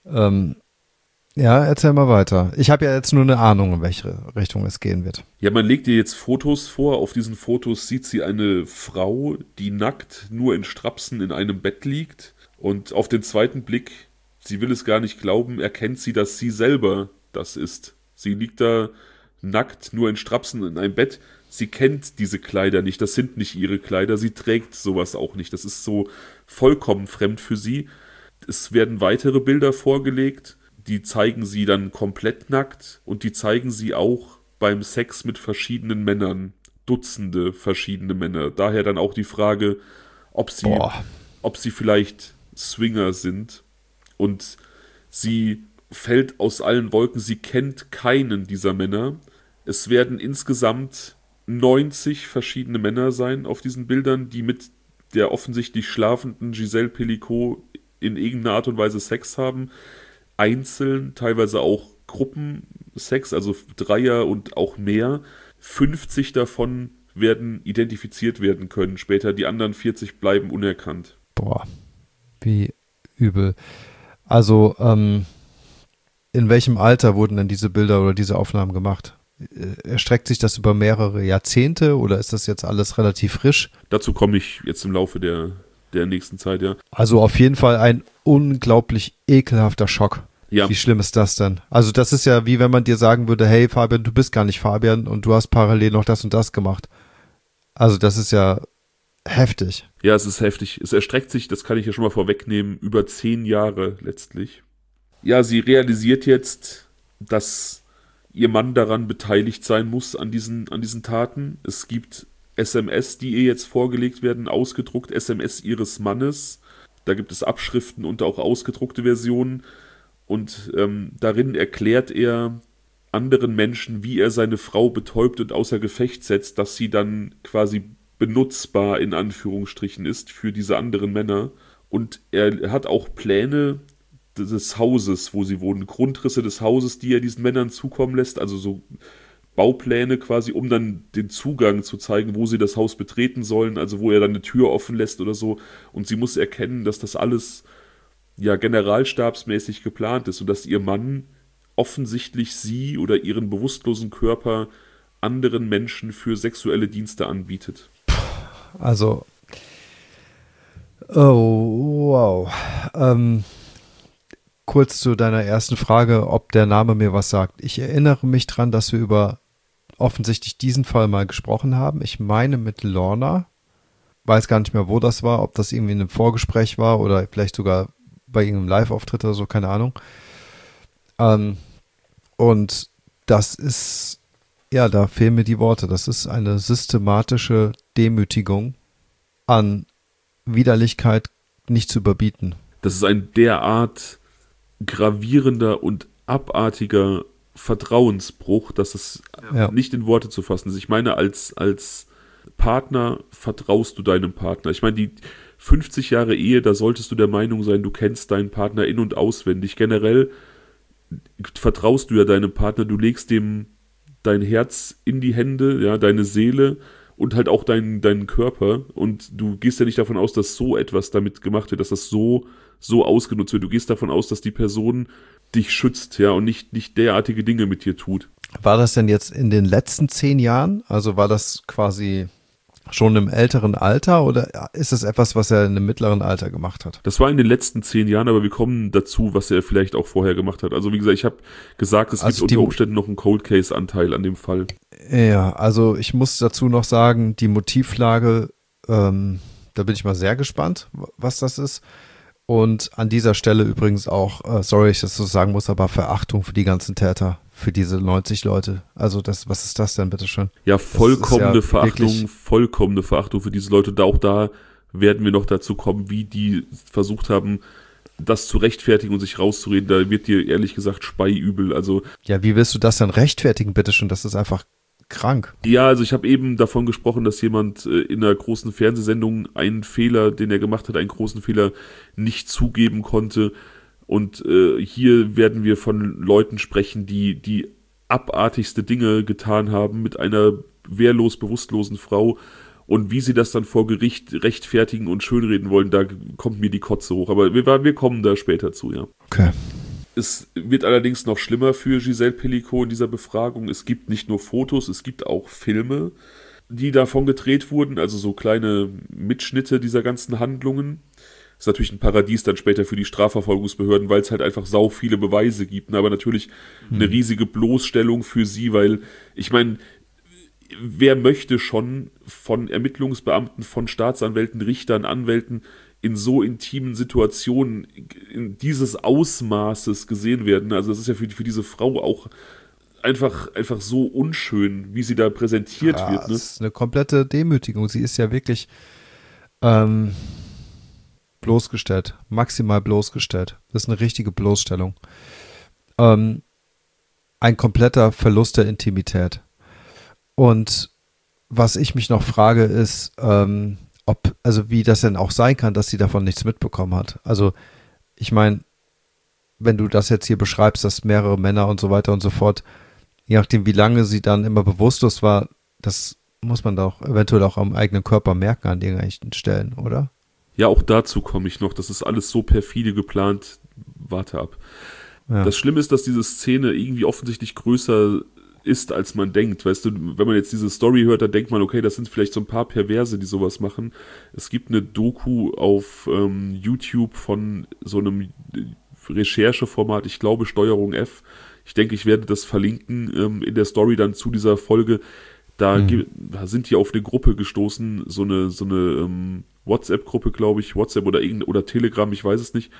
ja, erzähl mal weiter. Ich habe ja jetzt nur eine Ahnung, in welche Richtung es gehen wird. Ja, man legt ihr jetzt Fotos vor. Auf diesen Fotos sieht sie eine Frau, die nackt nur in Strapsen in einem Bett liegt. Und auf den zweiten Blick, sie will es gar nicht glauben, erkennt sie, dass sie selber das ist. Sie liegt da nackt, nur in Strapsen in einem Bett. Sie kennt diese Kleider nicht, das sind nicht ihre Kleider, sie trägt sowas auch nicht. Das ist so vollkommen fremd für sie. Es werden weitere Bilder vorgelegt, die zeigen sie dann komplett nackt und die zeigen sie auch beim Sex mit verschiedenen Männern. Dutzende verschiedene Männer. Daher dann auch die Frage, ob sie vielleicht Swinger sind. Und sie fällt aus allen Wolken, sie kennt keinen dieser Männer. Es werden insgesamt 90 verschiedene Männer sein auf diesen Bildern, die mit der offensichtlich schlafenden Giselle Pellico in irgendeiner Art und Weise Sex haben. Einzeln, teilweise auch Gruppensex, also Dreier und auch mehr. 50 davon werden identifiziert werden können später. Die anderen 40 bleiben unerkannt. Boah, wie übel. Also, in welchem Alter wurden denn diese Bilder oder diese Aufnahmen gemacht? Erstreckt sich das über mehrere Jahrzehnte oder ist das jetzt alles relativ frisch? Dazu komme ich jetzt im Laufe der nächsten Zeit, ja. Also auf jeden Fall ein unglaublich ekelhafter Schock. Ja. Wie schlimm ist das denn? Also das ist ja wie wenn man dir sagen würde, hey Fabian, du bist gar nicht Fabian und du hast parallel noch das und das gemacht. Also das ist ja heftig. Ja, es ist heftig. Es erstreckt sich, das kann ich ja schon mal vorwegnehmen, über 10 Jahre letztlich. Ja, sie realisiert jetzt, dass ihr Mann daran beteiligt sein muss an diesen Taten. Es gibt SMS, die ihr jetzt vorgelegt werden, ausgedruckt, SMS ihres Mannes. Da gibt es Abschriften und auch ausgedruckte Versionen. Und darin erklärt er anderen Menschen, wie er seine Frau betäubt und außer Gefecht setzt, dass sie dann quasi benutzbar in Anführungsstrichen ist für diese anderen Männer. Und er hat auch Pläne des Hauses, wo sie wohnen, Grundrisse des Hauses, die er diesen Männern zukommen lässt, also so Baupläne quasi, um dann den Zugang zu zeigen, wo sie das Haus betreten sollen, also wo er dann eine Tür offen lässt oder so. Und sie muss erkennen, dass das alles ja generalstabsmäßig geplant ist und dass ihr Mann offensichtlich sie oder ihren bewusstlosen Körper anderen Menschen für sexuelle Dienste anbietet. Also, oh, wow. Kurz zu deiner ersten Frage, ob der Name mir was sagt. Ich erinnere mich dran, dass wir über offensichtlich diesen Fall mal gesprochen haben. Ich meine mit Lorna. Weiß gar nicht mehr, wo das war, ob das irgendwie in einem Vorgespräch war oder vielleicht sogar bei irgendeinem Live-Auftritt oder so, keine Ahnung. Und das ist, ja, da fehlen mir die Worte. Das ist eine systematische Demütigung an Widerlichkeit nicht zu überbieten. Das ist ein derart gravierender und abartiger Vertrauensbruch, dass es nicht in Worte zu fassen ist. Ich meine, als Partner vertraust du deinem Partner. Ich meine, die 50 Jahre Ehe, da solltest du der Meinung sein, du kennst deinen Partner in- und auswendig. Generell vertraust du ja deinem Partner, du legst dem dein Herz in die Hände, ja, deine Seele und halt auch deinen Körper, und du gehst ja nicht davon aus, dass so etwas damit gemacht wird, dass das so ausgenutzt wird. Du gehst davon aus, dass die Person dich schützt, ja, und nicht derartige Dinge mit dir tut. War das denn jetzt in den letzten 10 Jahren? Also war das quasi schon im älteren Alter oder ist es etwas, was er in einem mittleren Alter gemacht hat? Das war in den letzten 10 Jahren, aber wir kommen dazu, was er vielleicht auch vorher gemacht hat. Also wie gesagt, ich habe gesagt, es gibt unter Umständen noch einen Cold Case-Anteil an dem Fall. Ja, also ich muss dazu noch sagen, die Motivlage, da bin ich mal sehr gespannt, was das ist. Und an dieser Stelle übrigens auch, sorry, ich das so sagen muss, aber Verachtung für die ganzen Täter, für diese 90 Leute. Also was ist das denn, bitteschön? Ja, vollkommene Verachtung für diese Leute. Auch da werden wir noch dazu kommen, wie die versucht haben, das zu rechtfertigen und sich rauszureden. Da wird dir ehrlich gesagt speiübel. Also, ja, wie willst du das dann rechtfertigen, bitteschön? Das ist einfach krank. Ja, also ich habe eben davon gesprochen, dass jemand in einer großen Fernsehsendung einen Fehler, den er gemacht hat, einen großen Fehler nicht zugeben konnte. Und hier werden wir von Leuten sprechen, die abartigste Dinge getan haben mit einer wehrlos bewusstlosen Frau. Und wie sie das dann vor Gericht rechtfertigen und schönreden wollen, da kommt mir die Kotze hoch. Aber wir kommen da später zu, ja. Okay. Es wird allerdings noch schlimmer für Giselle Pelicot in dieser Befragung. Es gibt nicht nur Fotos, es gibt auch Filme, die davon gedreht wurden, also so kleine Mitschnitte dieser ganzen Handlungen. Das ist natürlich ein Paradies dann später für die Strafverfolgungsbehörden, weil es halt einfach sau viele Beweise gibt, aber natürlich eine riesige Bloßstellung für sie, weil, ich meine, wer möchte schon von Ermittlungsbeamten, von Staatsanwälten, Richtern, Anwälten in so intimen Situationen in dieses Ausmaßes gesehen werden? Also das ist ja für diese Frau auch einfach so unschön, wie sie da präsentiert wird. Ne? Das ist eine komplette Demütigung. Sie ist ja wirklich bloßgestellt, maximal bloßgestellt. Das ist eine richtige Bloßstellung. Ein kompletter Verlust der Intimität. Und was ich mich noch frage ist, wie das denn auch sein kann, dass sie davon nichts mitbekommen hat. Also ich meine, wenn du das jetzt hier beschreibst, dass mehrere Männer und so weiter und so fort, je nachdem wie lange sie dann immer bewusstlos war, das muss man doch eventuell auch am eigenen Körper merken an irgendwelchen Stellen, oder? Ja, auch dazu komme ich noch. Das ist alles so perfide geplant. Warte ab. Ja. Das Schlimme ist, dass diese Szene irgendwie offensichtlich größer ist, als man denkt. Weißt du, wenn man jetzt diese Story hört, dann denkt man, okay, das sind vielleicht so ein paar Perverse, die sowas machen. Es gibt eine Doku auf YouTube von so einem Rechercheformat, ich glaube Steuerung F. Ich denke, ich werde das verlinken in der Story dann zu dieser Folge. Da sind die auf eine Gruppe gestoßen, so eine WhatsApp-Gruppe, glaube ich, WhatsApp oder Telegram, ich weiß es nicht,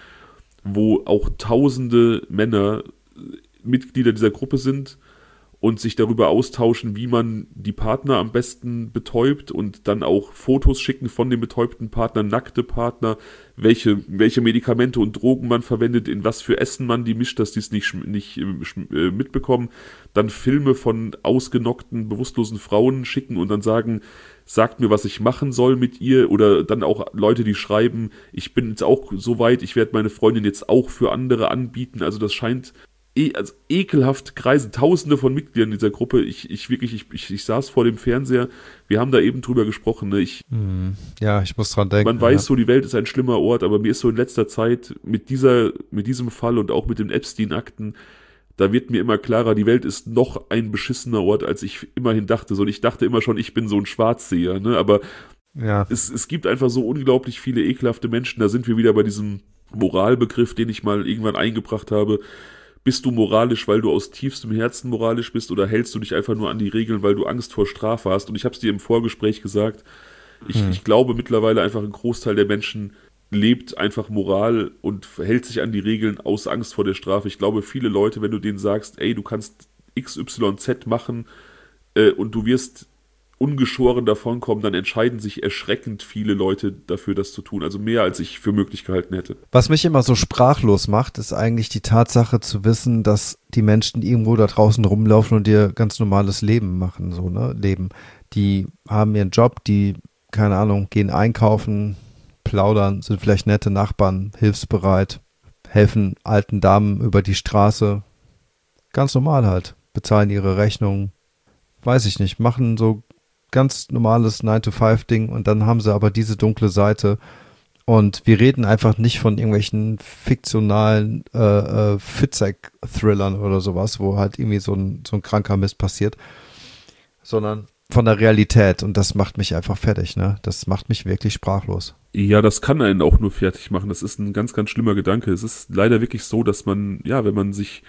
wo auch tausende Männer Mitglieder dieser Gruppe sind und sich darüber austauschen, wie man die Partner am besten betäubt und dann auch Fotos schicken von den betäubten Partnern, nackte Partner, welche Medikamente und Drogen man verwendet, in was für Essen man die mischt, dass die es nicht mitbekommen, dann Filme von ausgenockten, bewusstlosen Frauen schicken und dann sagen, sagt mir, was ich machen soll mit ihr, oder dann auch Leute, die schreiben, ich bin jetzt auch so weit, ich werde meine Freundin jetzt auch für andere anbieten, also das scheint also ekelhaft kreisen, tausende von Mitgliedern dieser Gruppe. Ich saß vor dem Fernseher, wir haben da eben drüber gesprochen. Ne? Ja, ich muss dran denken. Man weiß so, die Welt ist ein schlimmer Ort, aber mir ist so in letzter Zeit mit diesem Fall und auch mit den Epstein-Akten, da wird mir immer klarer, die Welt ist noch ein beschissener Ort, als ich immerhin dachte. So, und ich dachte immer schon, ich bin so ein Schwarzseher, ne? Aber ja. Es gibt einfach so unglaublich viele ekelhafte Menschen. Da sind wir wieder bei diesem Moralbegriff, den ich mal irgendwann eingebracht habe. Bist du moralisch, weil du aus tiefstem Herzen moralisch bist, oder hältst du dich einfach nur an die Regeln, weil du Angst vor Strafe hast? Und ich habe es dir im Vorgespräch gesagt, ich glaube mittlerweile einfach, ein Großteil der Menschen lebt einfach Moral und hält sich an die Regeln aus Angst vor der Strafe. Ich glaube, viele Leute, wenn du denen sagst, ey, du kannst XYZ machen und du wirst ungeschoren davonkommen, dann entscheiden sich erschreckend viele Leute dafür, das zu tun. Also mehr, als ich für möglich gehalten hätte. Was mich immer so sprachlos macht, ist eigentlich die Tatsache zu wissen, dass die Menschen irgendwo da draußen rumlaufen und ihr ganz normales Leben machen, so, ne, leben. Die haben ihren Job, die, keine Ahnung, gehen einkaufen, plaudern, sind vielleicht nette Nachbarn, hilfsbereit, helfen alten Damen über die Straße. Ganz normal halt. Bezahlen ihre Rechnungen, weiß ich nicht, machen so ganz normales 9-to-5-Ding, und dann haben sie aber diese dunkle Seite. Und wir reden einfach nicht von irgendwelchen fiktionalen Fitzek-Thrillern oder sowas, wo halt irgendwie so ein kranker Mist passiert, sondern von der Realität, und das macht mich einfach fertig, ne? Das macht mich wirklich sprachlos. Ja, das kann einen auch nur fertig machen. Das ist ein ganz, ganz schlimmer Gedanke. Es ist leider wirklich so, dass man, ja, wenn man sich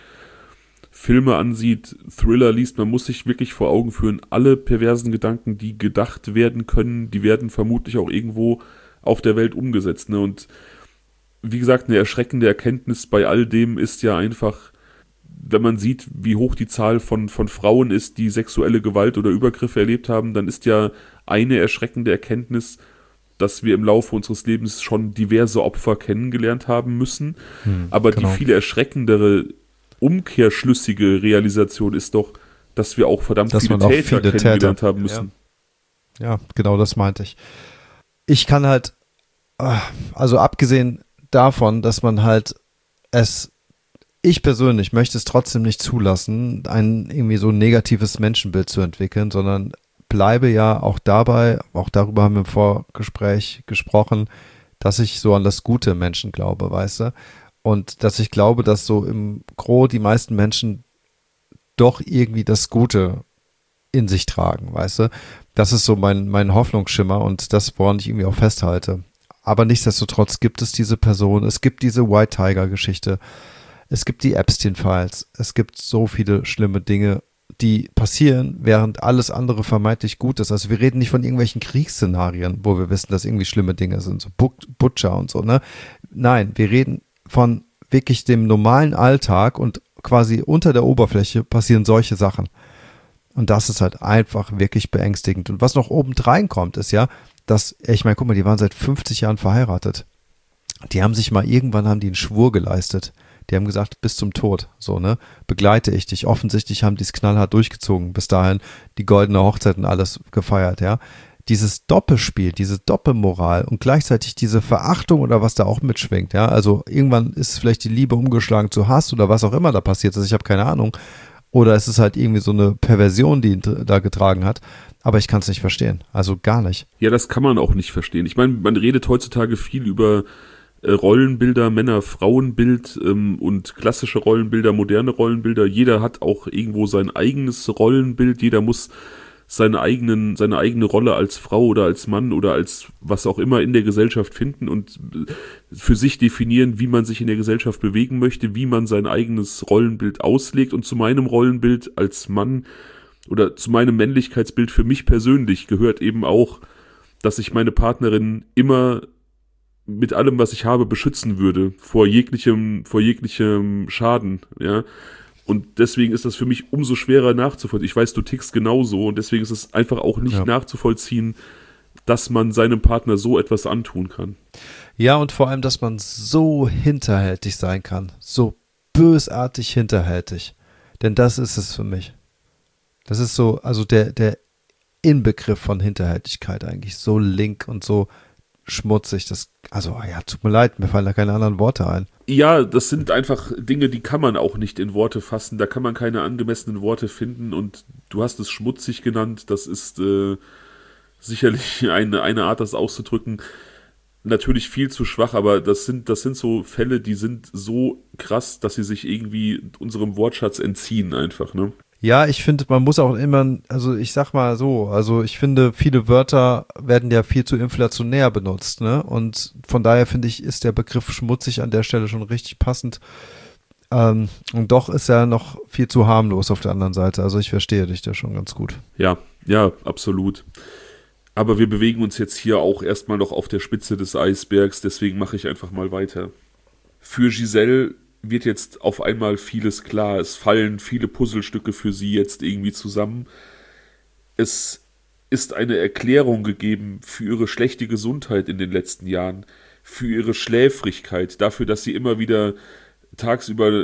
Filme ansieht, Thriller liest, man muss sich wirklich vor Augen führen, alle perversen Gedanken, die gedacht werden können, die werden vermutlich auch irgendwo auf der Welt umgesetzt. Ne? Und wie gesagt, eine erschreckende Erkenntnis bei all dem ist ja einfach, wenn man sieht, wie hoch die Zahl von Frauen ist, die sexuelle Gewalt oder Übergriffe erlebt haben, dann ist ja eine erschreckende Erkenntnis, dass wir im Laufe unseres Lebens schon diverse Opfer kennengelernt haben müssen. Aber genau, die viel erschreckendere, umkehrschlüssige Realisation ist doch, dass wir auch verdammt viele Täter kennengelernt haben müssen. Ja, genau, das meinte ich. Ich kann halt, also abgesehen davon, dass man halt ich persönlich möchte es trotzdem nicht zulassen, ein irgendwie so negatives Menschenbild zu entwickeln, sondern bleibe ja auch dabei, auch darüber haben wir im Vorgespräch gesprochen, dass ich so an das Gute im Menschen glaube, weißt du? Und dass ich glaube, dass so im Gros die meisten Menschen doch irgendwie das Gute in sich tragen, weißt du? Das ist so mein Hoffnungsschimmer und das, woran ich irgendwie auch festhalte. Aber nichtsdestotrotz gibt es diese Person, es gibt diese White Tiger-Geschichte, es gibt die Epstein-Files, es gibt so viele schlimme Dinge, die passieren, während alles andere vermeintlich gut ist. Also wir reden nicht von irgendwelchen Kriegsszenarien, wo wir wissen, dass irgendwie schlimme Dinge sind, so Butcher und so, ne? Nein, wir reden von wirklich dem normalen Alltag und quasi unter der Oberfläche passieren solche Sachen. Und das ist halt einfach wirklich beängstigend. Und was noch obendrein kommt, ist ja, dass, ich meine, guck mal, die waren seit 50 Jahren verheiratet. Die haben sich mal irgendwann einen Schwur geleistet. Die haben gesagt, bis zum Tod, so, ne, begleite ich dich. Offensichtlich haben die es knallhart durchgezogen. Bis dahin die goldene Hochzeit und alles gefeiert, ja. Dieses Doppelspiel, diese Doppelmoral und gleichzeitig diese Verachtung oder was da auch mitschwingt, ja. Also irgendwann ist vielleicht die Liebe umgeschlagen zu Hass oder was auch immer da passiert ist, ich habe keine Ahnung. oder es ist halt irgendwie so eine Perversion, die ihn da getragen hat. Aber ich kann es nicht verstehen. Also gar nicht. Ja, das kann man auch nicht verstehen. Ich meine, man redet heutzutage viel über Rollenbilder, Männer-Frauen-Bild und klassische Rollenbilder, moderne Rollenbilder. Jeder hat auch irgendwo sein eigenes Rollenbild. Jeder muss seine eigene Rolle als Frau oder als Mann oder als was auch immer in der Gesellschaft finden und für sich definieren, wie man sich in der Gesellschaft bewegen möchte, wie man sein eigenes Rollenbild auslegt. Und zu meinem Rollenbild als Mann oder zu meinem Männlichkeitsbild für mich persönlich gehört eben auch, dass ich meine Partnerin immer mit allem, was ich habe, beschützen würde vor jeglichem Schaden, ja. Und deswegen ist das für mich umso schwerer nachzuvollziehen. Ich weiß, du tickst genauso und deswegen ist es einfach auch nicht nachzuvollziehen, dass man seinem Partner so etwas antun kann. Ja, und vor allem, dass man so hinterhältig sein kann. So bösartig hinterhältig. Denn das ist es für mich. Das ist so, also der Inbegriff von Hinterhältigkeit eigentlich. So link und so schmutzig. Also ja, tut mir leid, mir fallen da keine anderen Worte ein. Ja, das sind einfach Dinge, die kann man auch nicht in Worte fassen. Da kann man keine angemessenen Worte finden und du hast es schmutzig genannt. Das ist sicherlich eine Art, das auszudrücken. Natürlich viel zu schwach, aber das sind so Fälle, die sind so krass, dass sie sich irgendwie unserem Wortschatz entziehen einfach, ne? Ja, ich finde, man muss auch immer, also ich sag mal so, also ich finde, viele Wörter werden ja viel zu inflationär benutzt, ne? Und von daher finde ich, ist der Begriff schmutzig an der Stelle schon richtig passend. Und doch ist er noch viel zu harmlos auf der anderen Seite. Also ich verstehe dich da schon ganz gut. Ja, absolut. Aber wir bewegen uns jetzt hier auch erstmal noch auf der Spitze des Eisbergs, deswegen mache ich einfach mal weiter. Für Giselle wird jetzt auf einmal vieles klar. Es fallen viele Puzzlestücke für sie jetzt irgendwie zusammen. Es ist eine Erklärung gegeben für ihre schlechte Gesundheit in den letzten Jahren, für ihre Schläfrigkeit, dafür, dass sie immer wieder tagsüber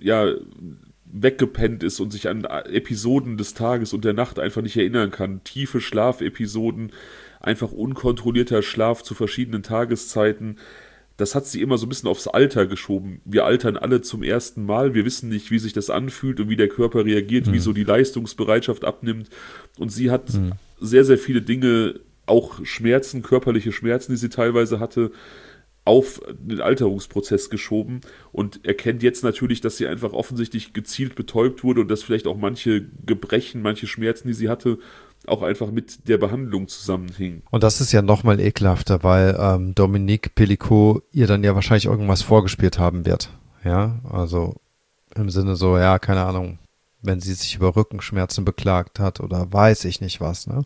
weggepennt ist und sich an Episoden des Tages und der Nacht einfach nicht erinnern kann. Tiefe Schlafepisoden, einfach unkontrollierter Schlaf zu verschiedenen Tageszeiten. Das hat sie immer so ein bisschen aufs Alter geschoben. Wir altern alle zum ersten Mal. Wir wissen nicht, wie sich das anfühlt und wie der Körper reagiert, wie so die Leistungsbereitschaft abnimmt. Und sie hat sehr, sehr viele Dinge, auch Schmerzen, körperliche Schmerzen, die sie teilweise hatte, auf den Alterungsprozess geschoben und erkennt jetzt natürlich, dass sie einfach offensichtlich gezielt betäubt wurde und dass vielleicht auch manche Gebrechen, manche Schmerzen, die sie hatte, auch einfach mit der Behandlung zusammenhingen. Und das ist ja nochmal ekelhafter, weil Dominique Pellicot ihr dann ja wahrscheinlich irgendwas vorgespielt haben wird. Ja, also im Sinne so, ja, keine Ahnung, wenn sie sich über Rückenschmerzen beklagt hat oder weiß ich nicht was, ne?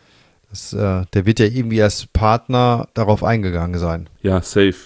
Der wird ja irgendwie als Partner darauf eingegangen sein. Ja, safe.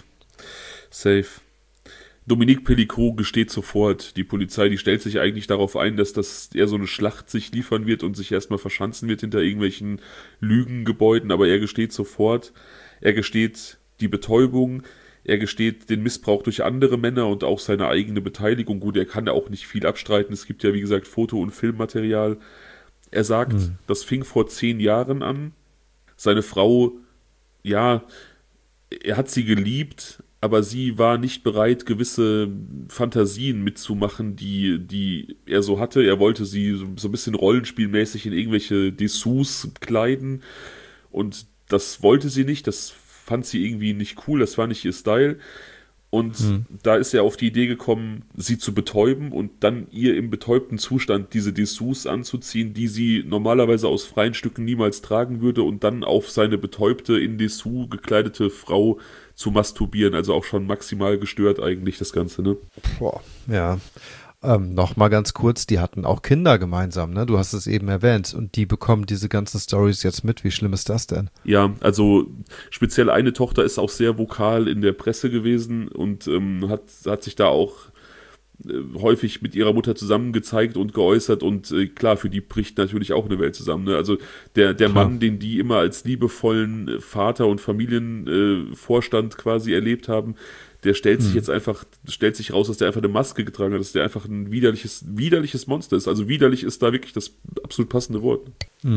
Dominique Pellicot gesteht sofort. Die Polizei, die stellt sich eigentlich darauf ein, dass das eher so eine Schlacht sich liefern wird und sich erstmal verschanzen wird hinter irgendwelchen Lügengebäuden, aber er gesteht sofort. Er gesteht die Betäubung, er gesteht den Missbrauch durch andere Männer und auch seine eigene Beteiligung. Gut, er kann ja auch nicht viel abstreiten. Es gibt ja, wie gesagt, Foto- und Filmmaterial. Er sagt, das fing vor 10 Jahren an. Seine Frau, ja, er hat sie geliebt, aber sie war nicht bereit, gewisse Fantasien mitzumachen, die er so hatte. Er wollte sie so ein bisschen rollenspielmäßig in irgendwelche Dessous kleiden und das wollte sie nicht, das fand sie irgendwie nicht cool, das war nicht ihr Style. Und da ist er auf die Idee gekommen, sie zu betäuben und dann ihr im betäubten Zustand diese Dessous anzuziehen, die sie normalerweise aus freien Stücken niemals tragen würde und dann auf seine betäubte, in Dessous gekleidete Frau zu masturbieren. Also auch schon maximal gestört eigentlich das Ganze, ne? Boah, ja. Noch mal ganz kurz, die hatten auch Kinder gemeinsam, ne? Du hast es eben erwähnt. Und die bekommen diese ganzen Stories jetzt mit. Wie schlimm ist das denn? Ja, also speziell eine Tochter ist auch sehr vokal in der Presse gewesen und hat sich da auch häufig mit ihrer Mutter zusammen gezeigt und geäußert und klar, für die bricht natürlich auch eine Welt zusammen. Ne? Also der Mann, den die immer als liebevollen Vater und Familienvorstand quasi erlebt haben, der stellt sich raus, dass der einfach eine Maske getragen hat, dass der einfach ein widerliches Monster ist. Also widerlich ist da wirklich das absolut passende Wort.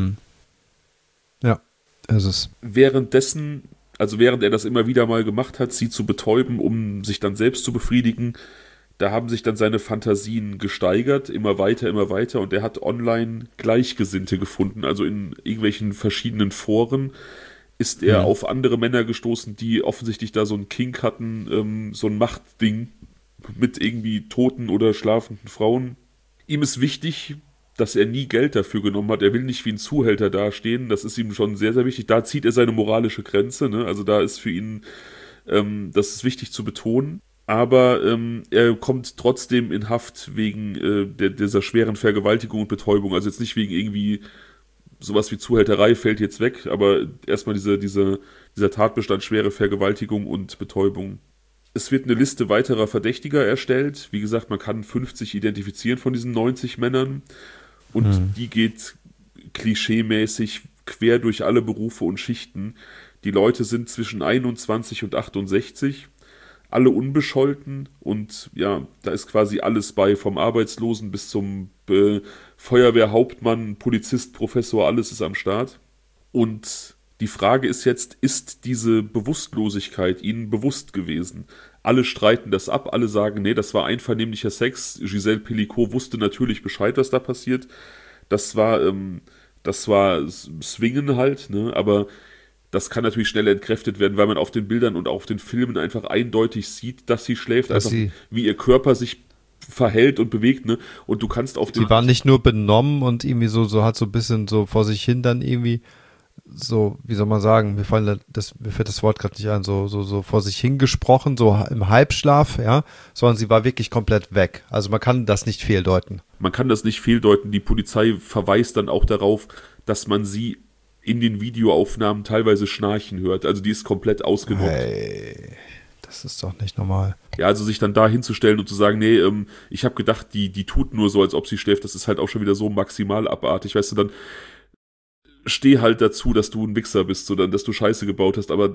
Ja, ist es. Während er das immer wieder mal gemacht hat, sie zu betäuben, um sich dann selbst zu befriedigen, da haben sich dann seine Fantasien gesteigert, immer weiter und er hat online Gleichgesinnte gefunden, also in irgendwelchen verschiedenen Foren ist er auf andere Männer gestoßen, die offensichtlich da so einen Kink hatten, so ein Machtding mit irgendwie toten oder schlafenden Frauen. Ihm ist wichtig, dass er nie Geld dafür genommen hat. Er will nicht wie ein Zuhälter dastehen. Das ist ihm schon sehr, sehr wichtig. Da zieht er seine moralische Grenze. Ne? Also da ist für ihn, das ist wichtig zu betonen. Aber er kommt trotzdem in Haft wegen dieser schweren Vergewaltigung und Betäubung. Also jetzt nicht wegen irgendwie sowas wie Zuhälterei fällt jetzt weg, aber erstmal dieser Tatbestand schwere Vergewaltigung und Betäubung. Es wird eine Liste weiterer Verdächtiger erstellt. Wie gesagt, man kann 50 identifizieren von diesen 90 Männern. Und die geht klischeemäßig quer durch alle Berufe und Schichten. Die Leute sind zwischen 21 und 68. Alle unbescholten. Und ja, da ist quasi alles bei. Vom Arbeitslosen bis zum Feuerwehrhauptmann, Polizist, Professor, alles ist am Start. Und die Frage ist jetzt, ist diese Bewusstlosigkeit ihnen bewusst gewesen? Alle streiten das ab, alle sagen, nee, das war einvernehmlicher Sex. Gisèle Pelicot wusste natürlich Bescheid, was da passiert. Das war Swingen halt, ne? Aber das kann natürlich schnell entkräftet werden, weil man auf den Bildern und auf den Filmen einfach eindeutig sieht, dass sie schläft, einfach wie ihr Körper sich verhält und bewegt, ne? Und du kannst auf den... Die waren nicht nur benommen und irgendwie so hat so ein bisschen so vor sich hin dann irgendwie so, wie soll man sagen, mir fällt das Wort gerade nicht ein, so vor sich hingesprochen, so im Halbschlaf, ja, sondern sie war wirklich komplett weg. Also man kann das nicht fehldeuten. Man kann das nicht fehldeuten. Die Polizei verweist dann auch darauf, dass man sie in den Videoaufnahmen teilweise schnarchen hört. Also die ist komplett ausgenockt. Hey, das ist doch nicht normal. Ja, also sich dann da hinzustellen und zu sagen, nee, ich habe gedacht, die tut nur so, als ob sie schläft, das ist halt auch schon wieder so maximal abartig. Weißt du, dann steh halt dazu, dass du ein Wichser bist oder dass du Scheiße gebaut hast, aber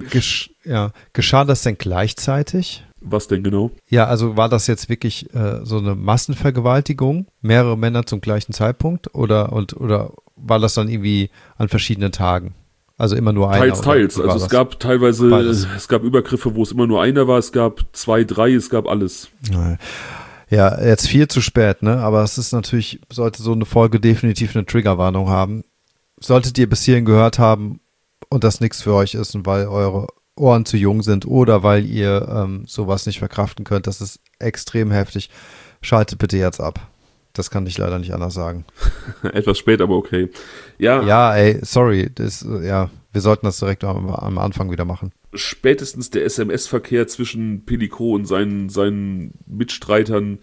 geschah das denn gleichzeitig? Was denn genau? Ja, also war das jetzt wirklich so eine Massenvergewaltigung, mehrere Männer zum gleichen Zeitpunkt oder war das dann irgendwie an verschiedenen Tagen? Also immer nur einer? Teils. Also es gab teilweise, es gab Übergriffe, wo es immer nur einer war, es gab 2, 3, es gab alles. Ja, jetzt viel zu spät, ne? Aber es ist natürlich, sollte so eine Folge definitiv eine Triggerwarnung haben. Solltet ihr bis hierhin gehört haben und das nichts für euch ist und weil eure Ohren zu jung sind oder weil ihr sowas nicht verkraften könnt, das ist extrem heftig, schaltet bitte jetzt ab. Das kann ich leider nicht anders sagen. Etwas spät, aber okay. Ja, ey, sorry. Wir sollten das direkt am Anfang wieder machen. Spätestens der SMS-Verkehr zwischen Pelicot und seinen Mitstreitern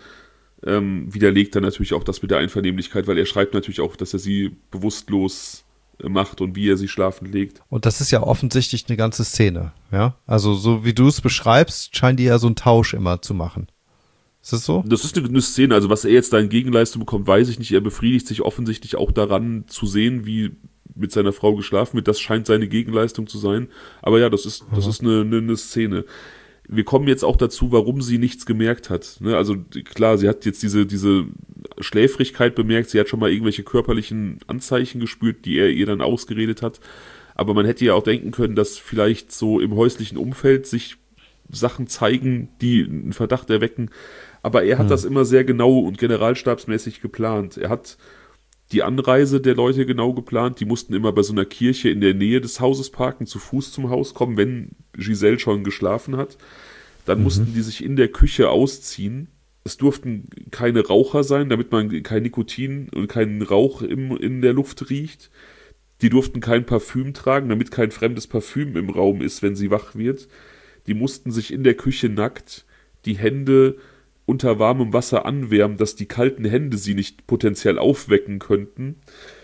widerlegt dann natürlich auch das mit der Einvernehmlichkeit, weil er schreibt natürlich auch, dass er sie bewusstlos macht und wie er sie schlafen legt. Und das ist ja offensichtlich eine ganze Szene, ja? Also so wie du es beschreibst, scheint die ja so einen Tausch immer zu machen. Ist das so? Das ist eine Szene, also was er jetzt da in Gegenleistung bekommt, weiß ich nicht. Er befriedigt sich offensichtlich auch daran zu sehen, wie mit seiner Frau geschlafen wird. Das scheint seine Gegenleistung zu sein. Aber ja, das ist eine Szene. Wir kommen jetzt auch dazu, warum sie nichts gemerkt hat. Ne? Also klar, sie hat jetzt diese Schläfrigkeit bemerkt, sie hat schon mal irgendwelche körperlichen Anzeichen gespürt, die er ihr dann ausgeredet hat. Aber man hätte ja auch denken können, dass vielleicht so im häuslichen Umfeld sich Sachen zeigen, die einen Verdacht erwecken. Aber er hat das immer sehr genau und generalstabsmäßig geplant. Er hat die Anreise der Leute genau geplant. Die mussten immer bei so einer Kirche in der Nähe des Hauses parken, zu Fuß zum Haus kommen, wenn Gisèle schon geschlafen hat. Dann mussten die sich in der Küche ausziehen. Es durften keine Raucher sein, damit man kein Nikotin und keinen Rauch in der Luft riecht. Die durften kein Parfüm tragen, damit kein fremdes Parfüm im Raum ist, wenn sie wach wird. Die mussten sich in der Küche nackt die Hände unter warmem Wasser anwärmen, dass die kalten Hände sie nicht potenziell aufwecken könnten.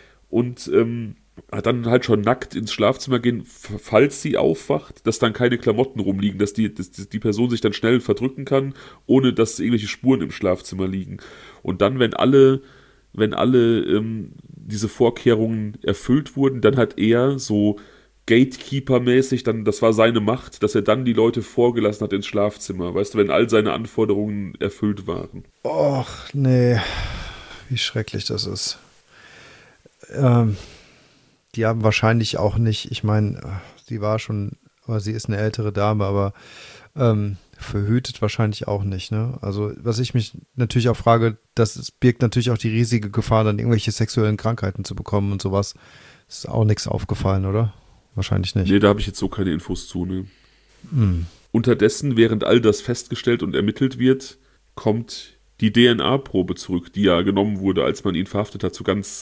Und dann halt schon nackt ins Schlafzimmer gehen, falls sie aufwacht, dass dann keine Klamotten rumliegen, dass die Person sich dann schnell verdrücken kann, ohne dass irgendwelche Spuren im Schlafzimmer liegen. Und dann, wenn alle diese Vorkehrungen erfüllt wurden, dann hat er so Gatekeeper-mäßig, das war seine Macht, dass er dann die Leute vorgelassen hat ins Schlafzimmer, weißt du, wenn all seine Anforderungen erfüllt waren. Och, nee, wie schrecklich das ist. Die haben wahrscheinlich auch nicht, ich meine, sie ist eine ältere Dame, aber Verhütet wahrscheinlich auch nicht, ne? Also, was ich mich natürlich auch frage, birgt natürlich auch die riesige Gefahr, dann irgendwelche sexuellen Krankheiten zu bekommen und sowas. Ist auch nichts aufgefallen, oder? Wahrscheinlich nicht. Nee, da habe ich jetzt so keine Infos zu, ne? Hm. Unterdessen, während all das festgestellt und ermittelt wird, kommt die DNA-Probe zurück, die ja genommen wurde, als man ihn verhaftet hat, so ganz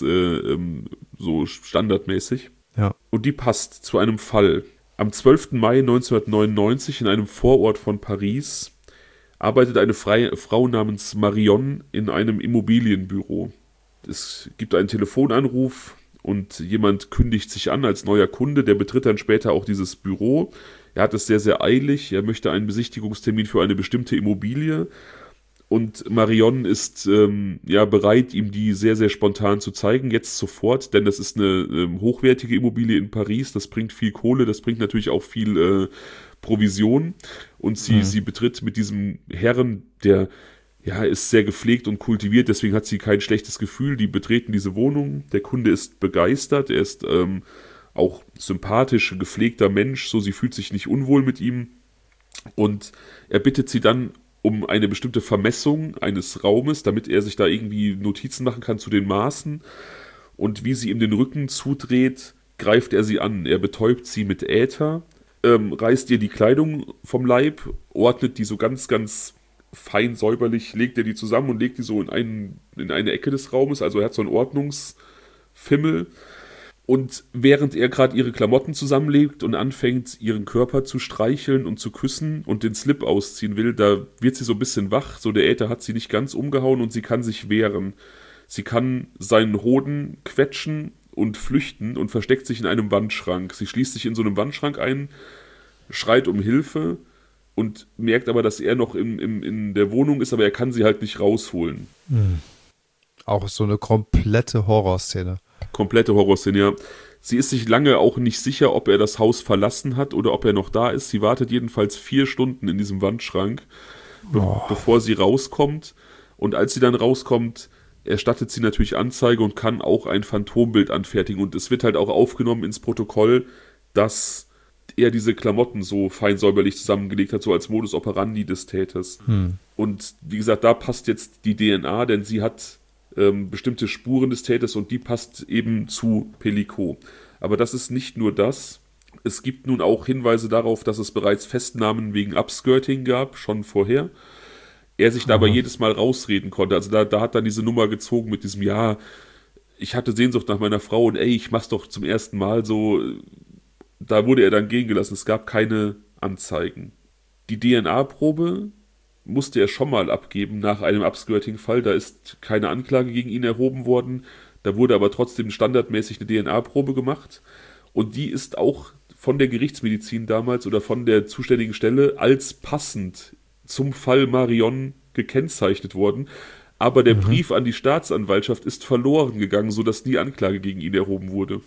so standardmäßig. Ja. Und die passt zu einem Fall. Am 12. Mai 1999 in einem Vorort von Paris arbeitet eine Frau namens Marion in einem Immobilienbüro. Es gibt einen Telefonanruf und jemand kündigt sich an als neuer Kunde, der betritt dann später auch dieses Büro. Er hat es sehr, sehr eilig, er möchte einen Besichtigungstermin für eine bestimmte Immobilie und Marion ist bereit, ihm die sehr, sehr spontan zu zeigen, jetzt sofort, denn das ist eine hochwertige Immobilie in Paris, das bringt viel Kohle, das bringt natürlich auch viel Provision und sie betritt mit diesem Herren, der ist sehr gepflegt und kultiviert, deswegen hat sie kein schlechtes Gefühl, die betreten diese Wohnung, der Kunde ist begeistert, er ist auch sympathisch, gepflegter Mensch, so sie fühlt sich nicht unwohl mit ihm und er bittet sie dann um eine bestimmte Vermessung eines Raumes, damit er sich da irgendwie Notizen machen kann zu den Maßen. Und wie sie ihm den Rücken zudreht, greift er sie an. Er betäubt sie mit Äther, reißt ihr die Kleidung vom Leib, ordnet die so ganz, ganz fein säuberlich, legt er die zusammen und legt die so in eine Ecke des Raumes. Also er hat so einen Ordnungsfimmel. Und während er gerade ihre Klamotten zusammenlegt und anfängt, ihren Körper zu streicheln und zu küssen und den Slip ausziehen will, da wird sie so ein bisschen wach. So der Äther hat sie nicht ganz umgehauen und sie kann sich wehren. Sie kann seinen Hoden quetschen und flüchten und versteckt sich in einem Wandschrank. Sie schließt sich in so einem Wandschrank ein, schreit um Hilfe und merkt aber, dass er noch in der Wohnung ist, aber er kann sie halt nicht rausholen. Auch so eine komplette Horrorszene. Komplette Horrorszene, ja. Sie ist sich lange auch nicht sicher, ob er das Haus verlassen hat oder ob er noch da ist. Sie wartet jedenfalls 4 Stunden in diesem Wandschrank, bevor sie rauskommt. Und als sie dann rauskommt, erstattet sie natürlich Anzeige und kann auch ein Phantombild anfertigen. Und es wird halt auch aufgenommen ins Protokoll, dass er diese Klamotten so fein säuberlich zusammengelegt hat, so als Modus operandi des Täters. Und wie gesagt, da passt jetzt die DNA, denn sie hat bestimmte Spuren des Täters und die passt eben zu Pellicot. Aber das ist nicht nur das. Es gibt nun auch Hinweise darauf, dass es bereits Festnahmen wegen Upskirting gab, schon vorher. Er sich da aber jedes Mal rausreden konnte. Also da hat dann diese Nummer gezogen mit diesem, ja, ich hatte Sehnsucht nach meiner Frau und ich mach's doch zum ersten Mal so. Da wurde er dann gehen gelassen. Es gab keine Anzeigen. Die DNA-Probe musste er schon mal abgeben nach einem Upskirting-Fall. Da ist keine Anklage gegen ihn erhoben worden. Da wurde aber trotzdem standardmäßig eine DNA-Probe gemacht. Und die ist auch von der Gerichtsmedizin damals oder von der zuständigen Stelle als passend zum Fall Marion gekennzeichnet worden. Aber der Brief an die Staatsanwaltschaft ist verloren gegangen, sodass nie Anklage gegen ihn erhoben wurde.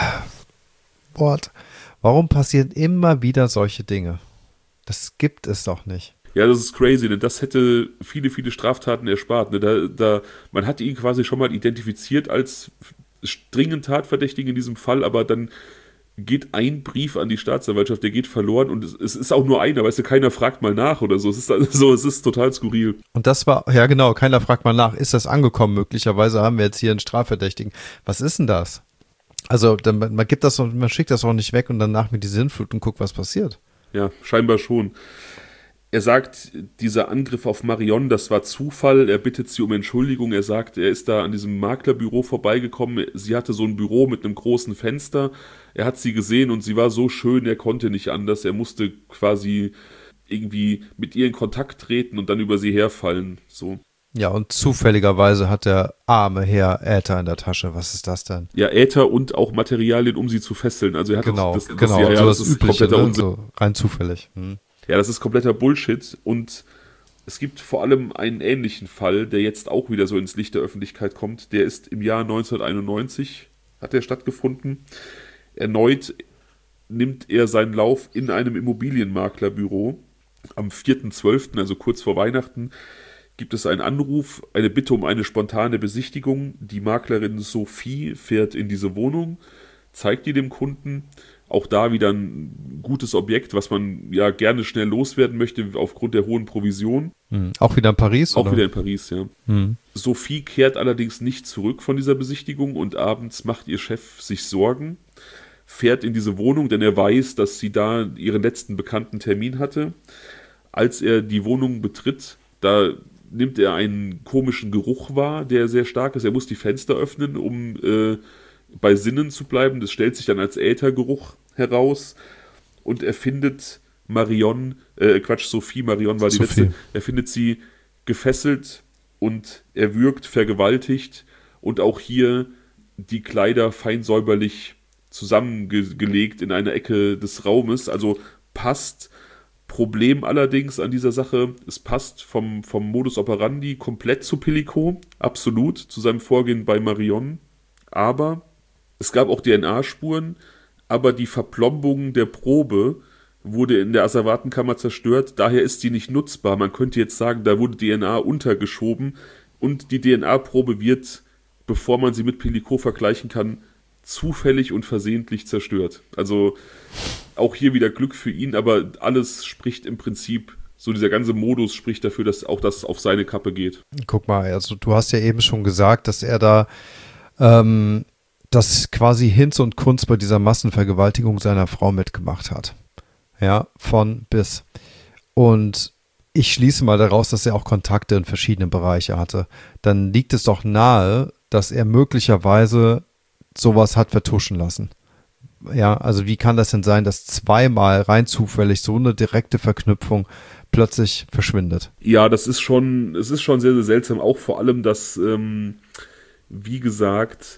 Warum passieren immer wieder solche Dinge? Das gibt es doch nicht. Ja, das ist crazy, denn das hätte viele, viele Straftaten erspart. Ne? Man hat ihn quasi schon mal identifiziert als dringend Tatverdächtigen in diesem Fall, aber dann geht ein Brief an die Staatsanwaltschaft, der geht verloren und es ist auch nur einer, weißt du, keiner fragt mal nach oder so. Es ist total skurril. Und das war, ja genau, keiner fragt mal nach, ist das angekommen? Möglicherweise haben wir jetzt hier einen Strafverdächtigen. Was ist denn das? Also man schickt das auch nicht weg und danach mit die Sinnflut und guckt, was passiert. Ja, scheinbar schon. Er sagt, dieser Angriff auf Marion, das war Zufall. Er bittet sie um Entschuldigung. Er sagt, er ist da an diesem Maklerbüro vorbeigekommen. Sie hatte so ein Büro mit einem großen Fenster. Er hat sie gesehen und sie war so schön, er konnte nicht anders. Er musste quasi irgendwie mit ihr in Kontakt treten und dann über sie herfallen. So. Ja, und zufälligerweise hat der arme Herr Äther in der Tasche. Was ist das denn? Ja, Äther und auch Materialien, um sie zu fesseln. Also er hat genau. das ist Übliche, kompletter ne? Unsinn. So rein zufällig. Ja, das ist kompletter Bullshit und es gibt vor allem einen ähnlichen Fall, der jetzt auch wieder so ins Licht der Öffentlichkeit kommt. Der ist im Jahr 1991, hat der stattgefunden. Erneut nimmt er seinen Lauf in einem Immobilienmaklerbüro. Am 4.12., also kurz vor Weihnachten, gibt es einen Anruf, eine Bitte um eine spontane Besichtigung. Die Maklerin Sophie fährt in diese Wohnung, zeigt die dem Kunden Auch da wieder ein gutes Objekt, was man ja gerne schnell loswerden möchte aufgrund der hohen Provision. Auch wieder in Paris? Auch oder? wieder in Paris, ja. Sophie kehrt allerdings nicht zurück von dieser Besichtigung und abends macht ihr Chef sich Sorgen, fährt in diese Wohnung, denn er weiß, dass sie da ihren letzten bekannten Termin hatte. Als er die Wohnung betritt, da nimmt er einen komischen Geruch wahr, der sehr stark ist. Er muss die Fenster öffnen, um bei Sinnen zu bleiben. Das stellt sich dann als Äthergeruch heraus und er findet Sophie, Marion war die Sophie. letzte. Er findet sie gefesselt und erwürgt, vergewaltigt und auch hier die Kleider fein säuberlich zusammengelegt in einer Ecke des Raumes. Also passt. Problem allerdings an dieser Sache, es passt vom Modus operandi komplett zu Pellico, absolut, zu seinem Vorgehen bei Marion. Aber es gab auch DNA-Spuren, aber die Verplombung der Probe wurde in der Asservatenkammer zerstört, daher ist sie nicht nutzbar. Man könnte jetzt sagen, da wurde DNA untergeschoben und die DNA-Probe wird, bevor man sie mit Pellico vergleichen kann, zufällig und versehentlich zerstört. Also auch hier wieder Glück für ihn, aber alles spricht im Prinzip, so dieser ganze Modus spricht dafür, dass auch das auf seine Kappe geht. Guck mal, also du hast ja eben schon gesagt, dass er da das quasi Hinz und Kunz bei dieser Massenvergewaltigung seiner Frau mitgemacht hat. Ja, von bis. Und ich schließe mal daraus, dass er auch Kontakte in verschiedene Bereiche hatte. Dann liegt es doch nahe, dass er möglicherweise sowas hat vertuschen lassen. Ja, also wie kann das denn sein, dass zweimal rein zufällig so eine direkte Verknüpfung plötzlich verschwindet? Ja, es ist schon sehr, sehr seltsam. Auch vor allem, dass, wie gesagt,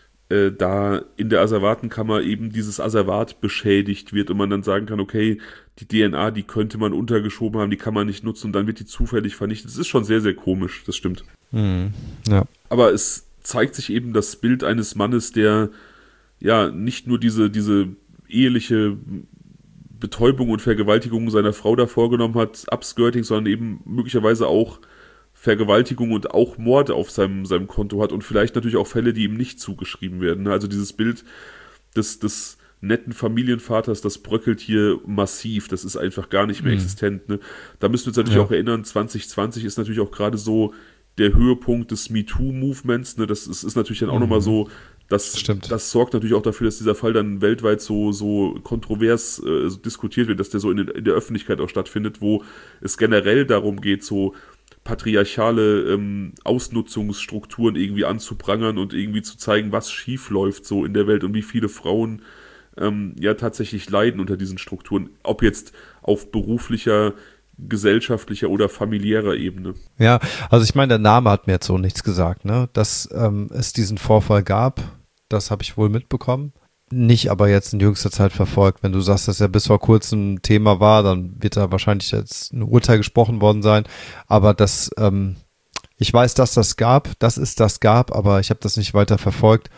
da in der Asservatenkammer eben dieses Asservat beschädigt wird und man dann sagen kann, okay, die DNA, die könnte man untergeschoben haben, die kann man nicht nutzen und dann wird die zufällig vernichtet. Das ist schon sehr, sehr komisch, das stimmt. Ja. Aber es zeigt sich eben das Bild eines Mannes, der ja nicht nur diese eheliche Betäubung und Vergewaltigung seiner Frau da vorgenommen hat, Upskirting, sondern eben möglicherweise auch Vergewaltigung und auch Morde auf seinem Konto hat und vielleicht natürlich auch Fälle, die ihm nicht zugeschrieben werden. Also dieses Bild des netten Familienvaters, das bröckelt hier massiv. Das ist einfach gar nicht mehr existent. Ne? Da müssen wir uns natürlich auch erinnern, 2020 ist natürlich auch gerade so der Höhepunkt des MeToo-Movements. Ne? Das ist natürlich dann auch nochmal so, das sorgt natürlich auch dafür, dass dieser Fall dann weltweit so kontrovers diskutiert wird, dass der so in der Öffentlichkeit auch stattfindet, wo es generell darum geht, so patriarchale Ausnutzungsstrukturen irgendwie anzuprangern und irgendwie zu zeigen, was schief läuft so in der Welt und wie viele Frauen ja tatsächlich leiden unter diesen Strukturen, ob jetzt auf beruflicher, gesellschaftlicher oder familiärer Ebene. Ja, also ich meine, der Name hat mir jetzt so nichts gesagt, ne? Dass es diesen Vorfall gab, das habe ich wohl mitbekommen. Nicht aber jetzt in jüngster Zeit verfolgt. Wenn du sagst, dass er bis vor kurzem Thema war, dann wird da wahrscheinlich jetzt ein Urteil gesprochen worden sein. Aber das, ich weiß, dass das gab, aber ich habe das nicht weiter verfolgt.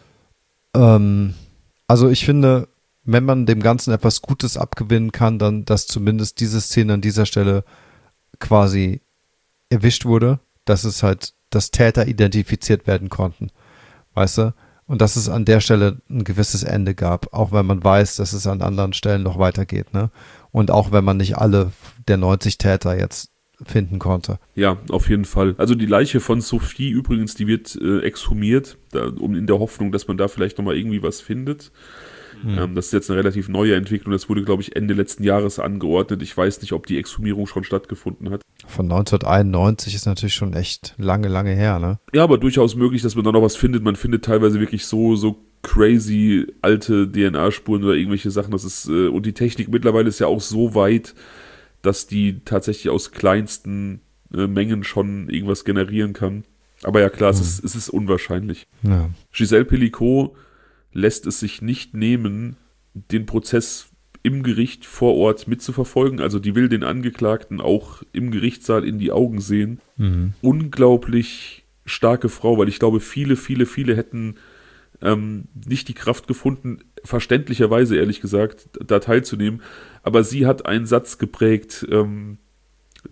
Also ich finde, wenn man dem Ganzen etwas Gutes abgewinnen kann, dann, dass zumindest diese Szene an dieser Stelle quasi erwischt wurde, dass es halt, dass Täter identifiziert werden konnten. Weißt du? Und dass es an der Stelle ein gewisses Ende gab, auch wenn man weiß, dass es an anderen Stellen noch weitergeht, ne? Und auch wenn man nicht alle der 90 Täter jetzt finden konnte. Ja, auf jeden Fall. Also die Leiche von Sophie übrigens, die wird exhumiert, in der Hoffnung, dass man da vielleicht nochmal irgendwie was findet. Das ist jetzt eine relativ neue Entwicklung. Das wurde, glaube ich, Ende letzten Jahres angeordnet. Ich weiß nicht, ob die Exhumierung schon stattgefunden hat. Von 1991 ist natürlich schon echt lange, lange her, ne? Ja, aber durchaus möglich, dass man da noch was findet. Man findet teilweise wirklich so crazy alte DNA-Spuren oder irgendwelche Sachen. Das ist, und die Technik mittlerweile ist ja auch so weit, dass die tatsächlich aus kleinsten Mengen schon irgendwas generieren kann. Aber ja klar, es ist unwahrscheinlich. Ja. Gisèle Pelicot lässt es sich nicht nehmen, den Prozess im Gericht vor Ort mitzuverfolgen. Also die will den Angeklagten auch im Gerichtssaal in die Augen sehen. Unglaublich starke Frau, weil ich glaube, viele hätten nicht die Kraft gefunden, verständlicherweise ehrlich gesagt, da teilzunehmen. Aber sie hat einen Satz geprägt,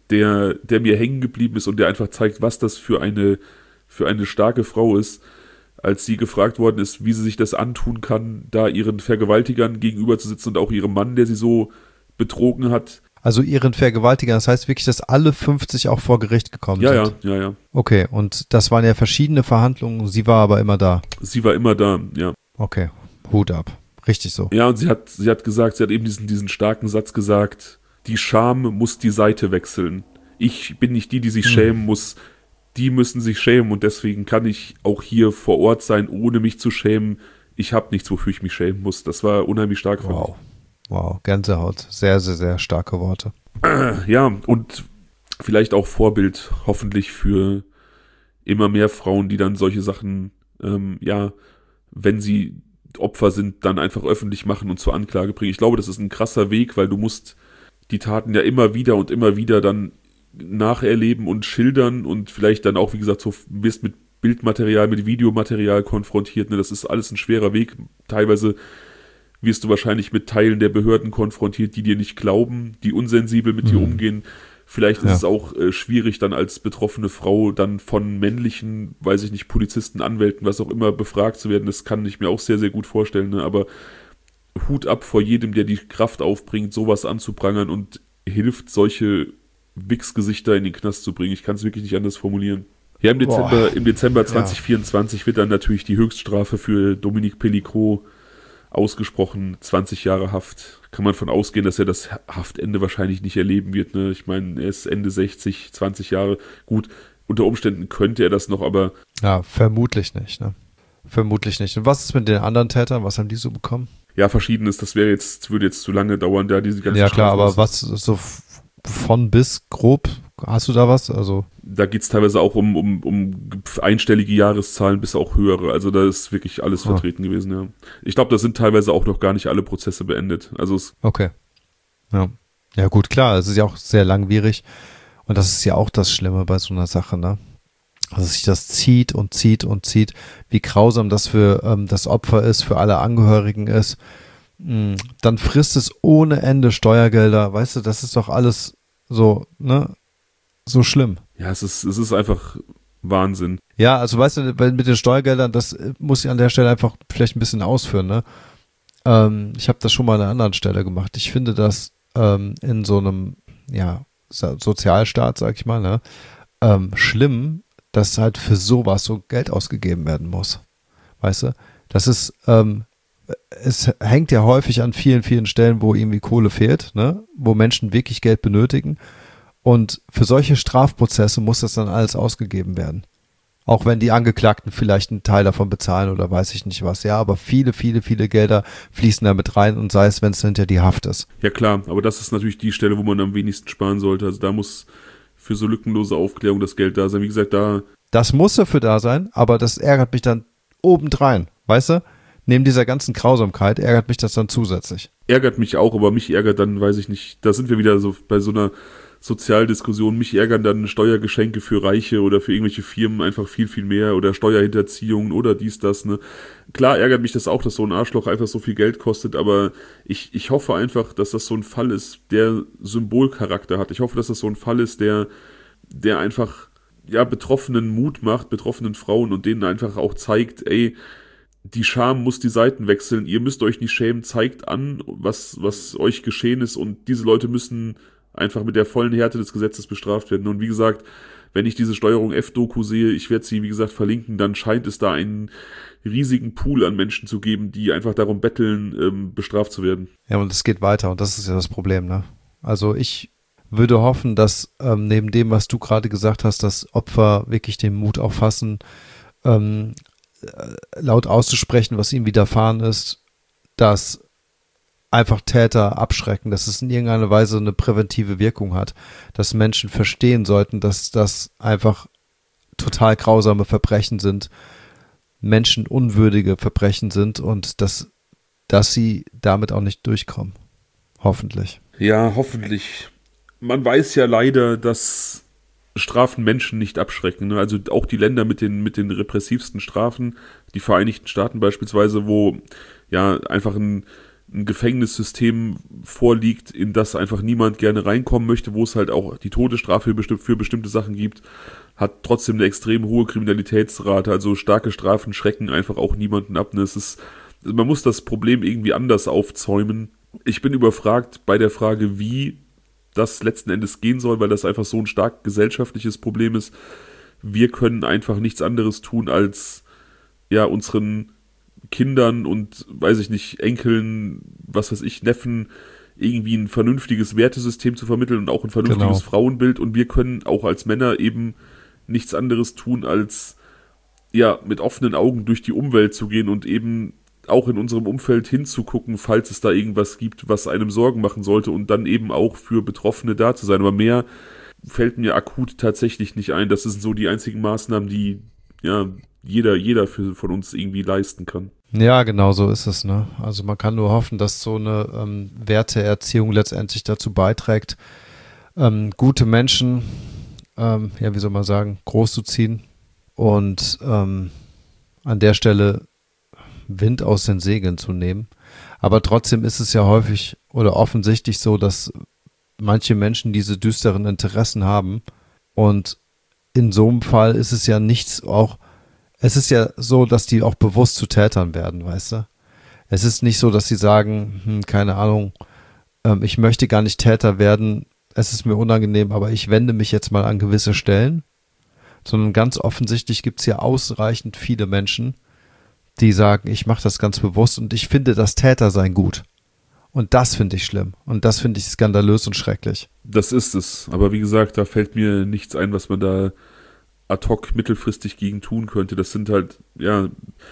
der mir hängen geblieben ist und der einfach zeigt, was das für eine starke Frau ist. als sie gefragt worden ist, wie sie sich das antun kann, da ihren Vergewaltigern gegenüber zu sitzen und auch ihrem Mann, der sie so betrogen hat. Also ihren Vergewaltigern, das heißt wirklich, dass alle 50 auch vor Gericht gekommen sind? Ja. Okay, und das waren ja verschiedene Verhandlungen, sie war aber immer da? Sie war immer da, ja. Okay, Hut ab. Richtig so. Ja, und sie hat gesagt, sie hat eben diesen starken Satz gesagt, die Scham muss die Seite wechseln. Ich bin nicht die sich schämen muss, die müssen sich schämen und deswegen kann ich auch hier vor Ort sein, ohne mich zu schämen. Ich habe nichts, wofür ich mich schämen muss. Das war unheimlich stark von mir. Wow, Gänsehaut. Sehr, sehr, sehr starke Worte. Ja, und vielleicht auch Vorbild hoffentlich für immer mehr Frauen, die dann solche Sachen, wenn sie Opfer sind, dann einfach öffentlich machen und zur Anklage bringen. Ich glaube, das ist ein krasser Weg, weil du musst die Taten ja immer wieder dann nacherleben und schildern und vielleicht dann auch, wie gesagt, so bist mit Bildmaterial, mit Videomaterial konfrontiert. Ne? Das ist alles ein schwerer Weg. Teilweise wirst du wahrscheinlich mit Teilen der Behörden konfrontiert, die dir nicht glauben, die unsensibel mit dir umgehen. Vielleicht ist es auch schwierig, dann als betroffene Frau dann von männlichen, weiß ich nicht, Polizisten, Anwälten, was auch immer, befragt zu werden. Das kann ich mir auch sehr, sehr gut vorstellen. Ne? Aber Hut ab vor jedem, der die Kraft aufbringt, sowas anzuprangern und hilft, solche Wichsgesichter in den Knast zu bringen. Ich kann es wirklich nicht anders formulieren. Ja, im Dezember 2024 wird dann natürlich die Höchststrafe für Dominique Pellicot ausgesprochen, 20 Jahre Haft. Kann man von ausgehen, dass er das Haftende wahrscheinlich nicht erleben wird. Ne? Ich meine, er ist Ende 60, 20 Jahre. Gut, unter Umständen könnte er das noch, aber... Ja, vermutlich nicht. Ne? Vermutlich nicht. Und was ist mit den anderen Tätern? Was haben die so bekommen? Ja, Verschiedenes. Das würde jetzt zu lange dauern, da diese ganze Ja klar, aber was so von bis grob, hast du da was? Also da geht es teilweise auch um einstellige Jahreszahlen bis auch höhere. Also da ist wirklich alles vertreten gewesen, ja. Ich glaube, da sind teilweise auch noch gar nicht alle Prozesse beendet. Also okay. Ja gut, klar, es ist ja auch sehr langwierig und das ist ja auch das Schlimme bei so einer Sache, ne? Also sich das zieht und zieht und zieht, wie grausam das für das Opfer ist, für alle Angehörigen ist. Dann frisst es ohne Ende Steuergelder, weißt du, das ist doch alles so, ne, so schlimm. Ja, es ist einfach Wahnsinn. Ja, also weißt du, mit den Steuergeldern, das muss ich an der Stelle einfach vielleicht ein bisschen ausführen, ne. Ich habe das schon mal an einer anderen Stelle gemacht. Ich finde das in so einem, ja, Sozialstaat, sag ich mal, ne, schlimm, dass halt für sowas so Geld ausgegeben werden muss. Weißt du, das ist, es hängt ja häufig an vielen, vielen Stellen, wo irgendwie Kohle fehlt, ne? Wo Menschen wirklich Geld benötigen. Und für solche Strafprozesse muss das dann alles ausgegeben werden. Auch wenn die Angeklagten vielleicht einen Teil davon bezahlen oder weiß ich nicht was. Ja, aber viele, viele, viele Gelder fließen da mit rein und sei es, wenn es hinterher die Haft ist. Ja klar, aber das ist natürlich die Stelle, wo man am wenigsten sparen sollte. Also da muss für so lückenlose Aufklärung das Geld da sein. Wie gesagt, das muss dafür da sein, aber das ärgert mich dann obendrein, weißt du? Neben dieser ganzen Grausamkeit ärgert mich das dann zusätzlich. Ärgert mich auch, aber mich ärgert dann, weiß ich nicht, da sind wir wieder so bei so einer Sozialdiskussion. Mich ärgern dann Steuergeschenke für Reiche oder für irgendwelche Firmen einfach viel, viel mehr oder Steuerhinterziehungen oder dies, das, ne. Klar ärgert mich das auch, dass so ein Arschloch einfach so viel Geld kostet, aber ich hoffe einfach, dass das so ein Fall ist, der Symbolcharakter hat. Ich hoffe, dass das so ein Fall ist, der einfach, ja, Betroffenen Mut macht, betroffenen Frauen und denen einfach auch zeigt, ey, die Scham muss die Seiten wechseln, ihr müsst euch nicht schämen, zeigt an, was euch geschehen ist und diese Leute müssen einfach mit der vollen Härte des Gesetzes bestraft werden. Und wie gesagt, wenn ich diese Steuerung F-Doku sehe, ich werde sie, wie gesagt, verlinken, dann scheint es da einen riesigen Pool an Menschen zu geben, die einfach darum betteln, bestraft zu werden. Ja, und es geht weiter und das ist ja das Problem, ne? Also ich würde hoffen, dass neben dem, was du gerade gesagt hast, dass Opfer wirklich den Mut auch fassen, laut auszusprechen, was ihm widerfahren ist, dass einfach Täter abschrecken, dass es in irgendeiner Weise eine präventive Wirkung hat, dass Menschen verstehen sollten, dass das einfach total grausame Verbrechen sind, menschenunwürdige Verbrechen sind und dass sie damit auch nicht durchkommen. Hoffentlich. Ja, hoffentlich. Man weiß ja leider, dass Strafen Menschen nicht abschrecken. Ne? Also auch die Länder mit den repressivsten Strafen, die Vereinigten Staaten beispielsweise, wo ja einfach ein Gefängnissystem vorliegt, in das einfach niemand gerne reinkommen möchte, wo es halt auch die Todesstrafe für bestimmte Sachen gibt. hat trotzdem eine extrem hohe Kriminalitätsrate, also starke Strafen schrecken einfach auch niemanden ab. Ne? Man muss das Problem irgendwie anders aufzäumen. Ich bin überfragt bei der Frage, wie das letzten Endes gehen soll, weil das einfach so ein stark gesellschaftliches Problem ist. Wir können einfach nichts anderes tun, als ja unseren Kindern und, weiß ich nicht, Enkeln, was weiß ich, Neffen, irgendwie ein vernünftiges Wertesystem zu vermitteln und auch ein vernünftiges Frauenbild. Und wir können auch als Männer eben nichts anderes tun, als ja mit offenen Augen durch die Umwelt zu gehen und eben auch in unserem Umfeld hinzugucken, falls es da irgendwas gibt, was einem Sorgen machen sollte und dann eben auch für Betroffene da zu sein. Aber mehr fällt mir akut tatsächlich nicht ein. Das sind so die einzigen Maßnahmen, die ja jeder von uns irgendwie leisten kann. Ja, genau so ist es, ne? Also man kann nur hoffen, dass so eine Werteerziehung letztendlich dazu beiträgt, gute Menschen, ja, wie soll man sagen, großzuziehen und an der Stelle Wind aus den Segeln zu nehmen. Aber trotzdem ist es ja häufig oder offensichtlich so, dass manche Menschen diese düsteren Interessen haben. Und in so einem Fall ist es ja nichts auch, es ist ja so, dass die auch bewusst zu Tätern werden, weißt du? Es ist nicht so, dass sie sagen, keine Ahnung, ich möchte gar nicht Täter werden, es ist mir unangenehm, aber ich wende mich jetzt mal an gewisse Stellen. Sondern ganz offensichtlich gibt es ja ausreichend viele Menschen, die sagen, ich mache das ganz bewusst und ich finde das Tätersein gut. Und das finde ich schlimm. Und das finde ich skandalös und schrecklich. Das ist es. Aber wie gesagt, da fällt mir nichts ein, was man da ad hoc mittelfristig gegen tun könnte. Das sind halt, ja,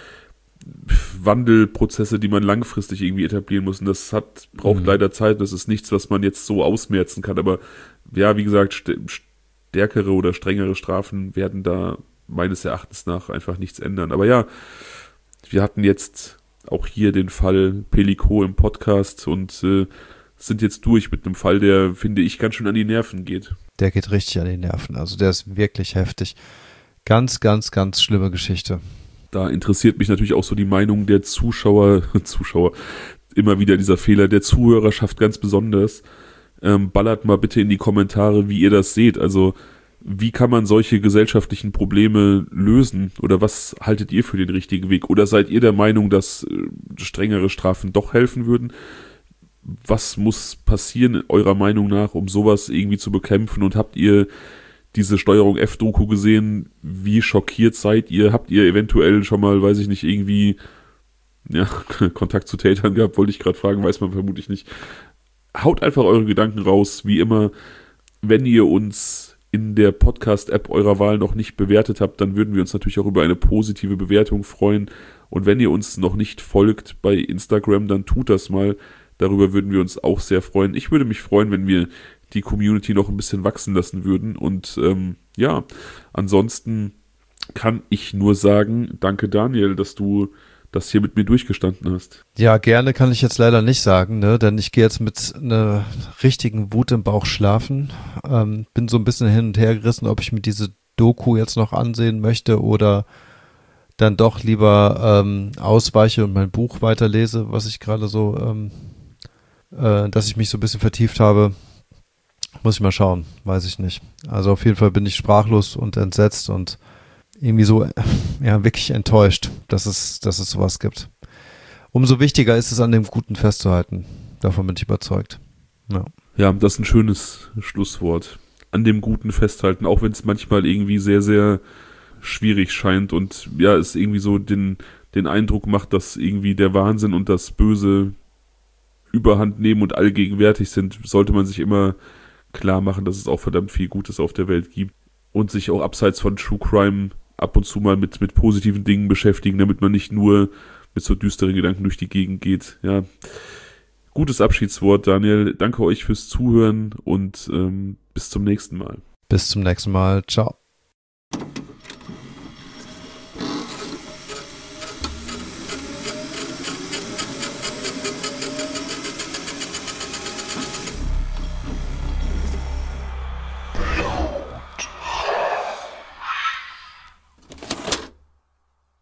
Wandelprozesse, die man langfristig irgendwie etablieren muss. Und das braucht leider Zeit. Das ist nichts, was man jetzt so ausmerzen kann. Aber ja, wie gesagt, stärkere oder strengere Strafen werden da meines Erachtens nach einfach nichts ändern. Aber ja, wir hatten jetzt auch hier den Fall Pellico im Podcast und sind jetzt durch mit einem Fall, der, finde ich, ganz schön an die Nerven geht. Der geht richtig an die Nerven. Also der ist wirklich heftig. Ganz, ganz, ganz schlimme Geschichte. Da interessiert mich natürlich auch so die Meinung der Zuschauer, immer wieder dieser Fehler, der Zuhörerschaft ganz besonders. Ballert mal bitte in die Kommentare, wie ihr das seht. Also wie kann man solche gesellschaftlichen Probleme lösen? Oder was haltet ihr für den richtigen Weg? Oder seid ihr der Meinung, dass strengere Strafen doch helfen würden? Was muss passieren, eurer Meinung nach, um sowas irgendwie zu bekämpfen? Und habt ihr diese Steuerung F-Doku gesehen? Wie schockiert seid ihr? Habt ihr eventuell schon mal, weiß ich nicht, irgendwie ja, Kontakt zu Tätern gehabt? Wollte ich gerade fragen, weiß man vermutlich nicht. Haut einfach eure Gedanken raus, wie immer. Wenn ihr uns in der Podcast-App eurer Wahl noch nicht bewertet habt, dann würden wir uns natürlich auch über eine positive Bewertung freuen. Und wenn ihr uns noch nicht folgt bei Instagram, dann tut das mal. Darüber würden wir uns auch sehr freuen. Ich würde mich freuen, wenn wir die Community noch ein bisschen wachsen lassen würden. Und ja, ansonsten kann ich nur sagen, danke Daniel, dass du das hier mit mir durchgestanden hast. Ja, gerne kann ich jetzt leider nicht sagen, ne, denn ich gehe jetzt mit einer richtigen Wut im Bauch schlafen. Bin so ein bisschen hin und her gerissen, ob ich mir diese Doku jetzt noch ansehen möchte oder dann doch lieber ausweiche und mein Buch weiterlese, was ich gerade so, dass ich mich so ein bisschen vertieft habe. Muss ich mal schauen, weiß ich nicht. Also auf jeden Fall bin ich sprachlos und entsetzt und irgendwie so, ja, wirklich enttäuscht, dass es sowas gibt. Umso wichtiger ist es, an dem Guten festzuhalten. Davon bin ich überzeugt. Ja, das ist ein schönes Schlusswort. An dem Guten festhalten, auch wenn es manchmal irgendwie sehr, sehr schwierig scheint und ja, es irgendwie so den Eindruck macht, dass irgendwie der Wahnsinn und das Böse Überhand nehmen und allgegenwärtig sind, sollte man sich immer klar machen, dass es auch verdammt viel Gutes auf der Welt gibt und sich auch abseits von True Crime ab und zu mal mit positiven Dingen beschäftigen, damit man nicht nur mit so düsteren Gedanken durch die Gegend geht. Ja, gutes Abschiedswort, Daniel. Danke euch fürs Zuhören und bis zum nächsten Mal. Bis zum nächsten Mal. Ciao.